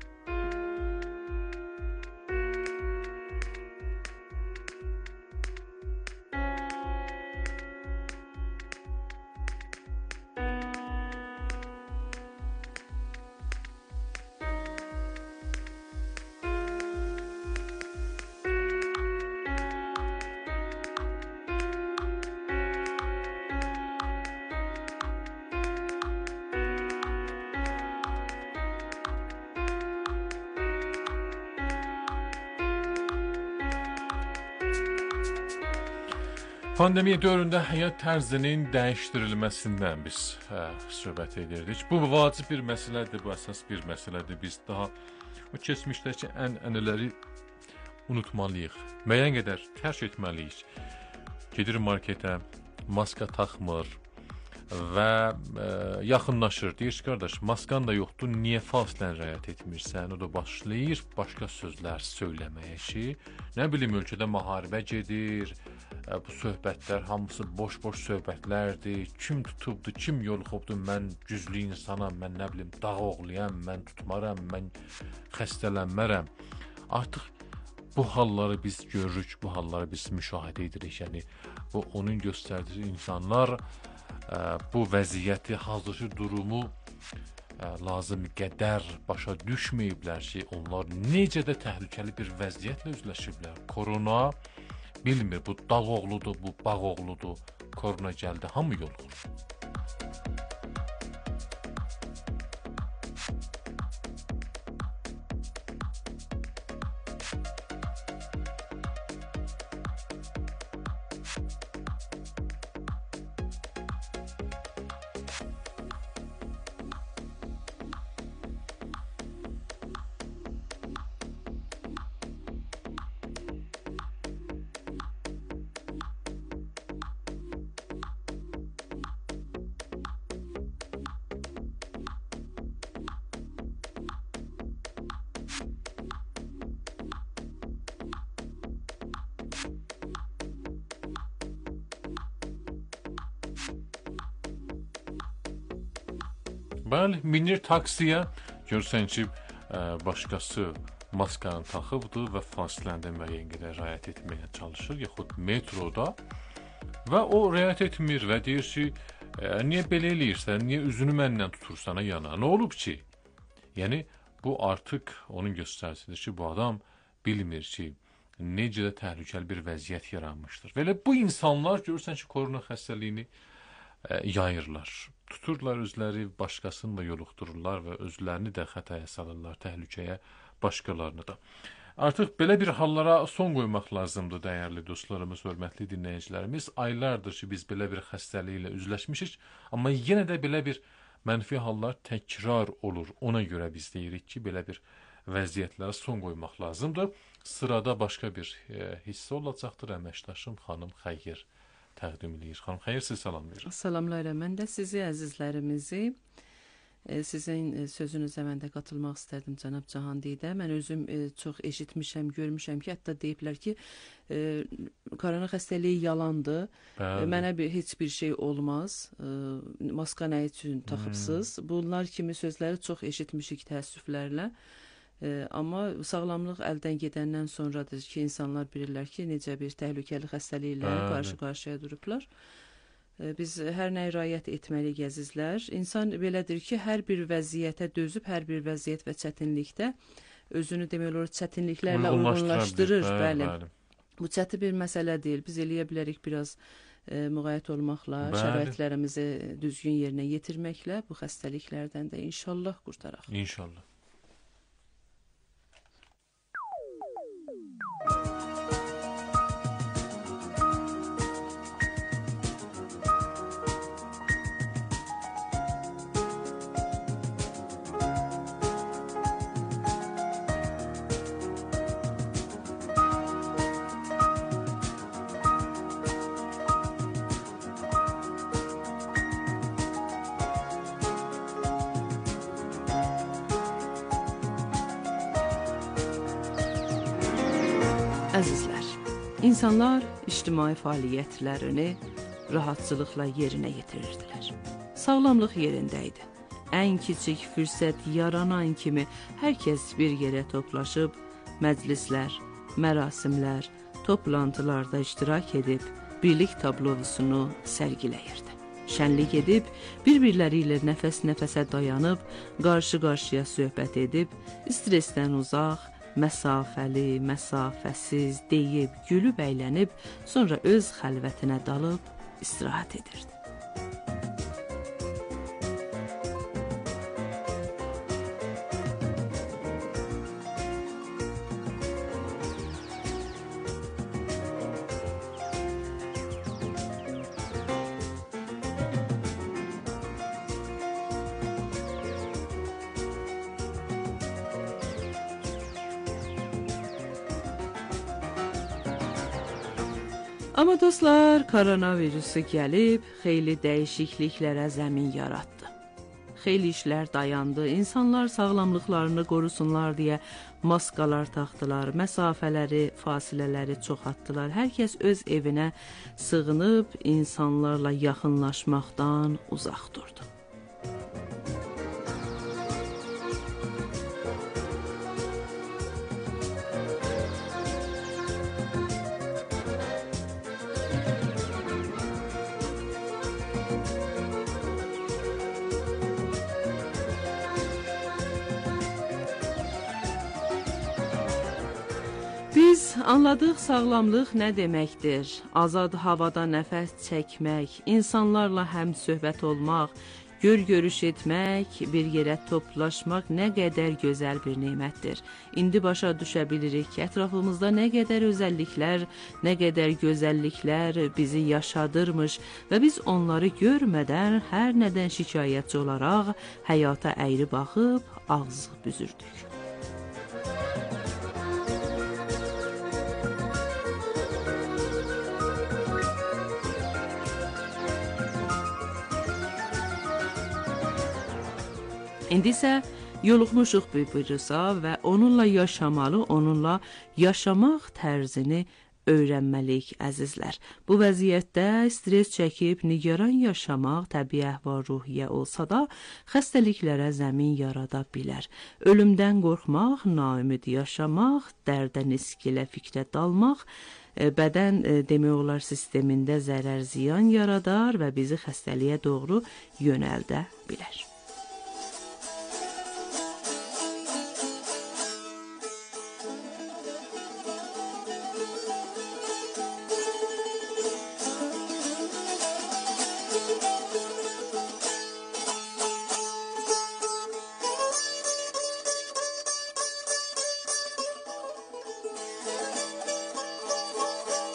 S4: Pandemiya dövründə həyat tərzinin dəyişdirilməsindən biz söhbət edirdik. Bu vacib bir məsələdir, bu əsas bir məsələdir. Biz daha o keçmişdəki ənənələri unutmalıyıq. Müəyyən qədər tərk etməliyik. Gedir marketə, maska taxmır və yaxınlaşır. Deyir ki, qardaş, maskan da yoxdur, niyə fasiləni rəayət etmirsən? O da başlayır başqa sözlər söyləməyə ki, nə bilim, ölkədə müharibə gedir, bu söhbətlər hamısı boş-boş söhbətlərdir. Kim tutubdur, kim yoluxubdur, mən güclü insanam, mən nə bilim, dağ oğluyam, mən tutmaram, mən xəstələnmərəm. Artıq bu halları biz görürük, bu halları biz müşahidə edirik. Yəni, bu onun göstərdiyi insanlar bu vəziyyəti, hazırki durumu lazım qədər başa düşməyiblər ki, onlar necə də təhlükəli bir vəziyyətlə üzləşiblər. Korona bilmir, bu dağ oğludur, bu bağ oğludur. Korona gəldi, hamı yoluxur. Bəli, minir taksiyə, görsən ki, başqası maskanı taxıbdır və fasiləndə müəyyən qədər rəayət etməyə çalışır, yaxud metroda və o rəayət etmir və deyir ki, niyə belə eləyirsən, niyə üzünü məndən tutursan yana, nə olub ki? Yəni, bu artıq onun göstərisidir ki, bu adam bilmir ki, necə də təhlükəli bir vəziyyət yaranmışdır. Və elə bu insanlar görürsən ki, korona xəstəliyini yayırlar. Tuturlar özləri, başqasını da yoluxdururlar və özlərini də xətaya salırlar, təhlükəyə başqalarını da. Artıq belə bir hallara son qoymaq lazımdır, dəyərli dostlarımız, hörmətli dinləyicilərimiz. Aylardır ki, biz belə bir xəstəliklə üzləşmişik, amma yenə də belə bir mənfi hallar təkrar olur. Ona görə biz deyirik ki, belə bir vəziyyətlərə son qoymaq lazımdır. Sırada başqa bir hissə olacaqdır. Əməkdaşım xanım Xeyir təqdim edir. Xanım Xeyir, sizi salamlayır.
S12: Salamlayıram. Mən də sizi, əzizlərimizi, sizin sözünüzə mən də qatılmaq istərdim, cənab Cahandidə. Mən özüm çox eşitmişəm, görmüşəm ki, hətta deyiblər ki, korona xəstəliyi yalandır. Mənə heç bir şey olmaz. Maska nə üçün taxıbsız? Bunlar kimi sözləri çox eşitmişik təəssüflərlə. Amma sağlamlıq əldən gedəndən sonradır ki, insanlar bilirlər ki, necə bir təhlükəli xəstəliklə qarşı-qarşıya durublar. Biz hər nəyə riayət etməliyik, əzizlər. İnsan belədir ki, hər bir vəziyyətə dözüb, hər bir vəziyyət və çətinlikdə özünü demək olar çətinliklərlə uyğunlaşdırır. Bəli. Bu çətin bir məsələ deyil. Biz eləyə bilərik biraz müğayət olmaqla, şəraitlərimizi düzgün yerinə yetirməklə bu xəstəliklərdən də inşallah qurtaraq.
S4: İnşallah.
S12: Əzizlər, insanlar ictimai fəaliyyətlərini rahatçılıqla yerinə yetirirdilər. Sağlamlıq yerində idi. Ən kiçik fürsət yaranan kimi hər kəs bir yerə toplaşıb, məclislər, mərasimlər, toplantılarda iştirak edib, birlik tablosunu sərgiləyirdi. Şənlik edib, bir-birləri ilə nəfəs-nəfəsə dayanıb, qarşı-qarşıya söhbət edib, stressdən uzaq, məsafəli, məsafəsiz deyib, gülüb əylənib, sonra öz xəlvətinə dalıb istirahət edirdi. Amma dostlar, koronavirusu gəlib, xeyli dəyişikliklərə zəmin yaratdı. Xeyli işlər dayandı, insanlar sağlamlıqlarını qorusunlar deyə maskalar taxdılar, məsafələri, fasilələri çoxaltdılar. Hər kəs öz evinə sığınıb, insanlarla yaxınlaşmaqdan uzaq durdu. Biz anladıq sağlamlıq nə deməkdir? Azad havada nəfəs çəkmək, insanlarla həmsöhbət olmaq, görüş etmək, bir yerə toplaşmaq nə qədər gözəl bir nemətdir. İndi başa düşə bilirik ki, ətrafımızda nə qədər özəlliklər, nə qədər gözəlliklər bizi yaşadırmış və biz onları görmədən hər nədən şikayətçi olaraq həyata əyri baxıb ağız büzürdük. İndi isə yoluxmuşuq bir virusa və onunla yaşamalı, onunla yaşamaq tərzini öyrənməliyik, əzizlər. Bu vəziyyətdə stres çəkib nigaran yaşamaq təbii əhval-ruhiyyə olsa da, xəstəliklərə zəmin yarada bilər. Ölümdən qorxmaq, naümid yaşamaq, dərdən iskilə fikrə dalmaq, bədən demək olar sistemində zərər ziyan yaradar və bizi xəstəliyə doğru yönəldə bilər.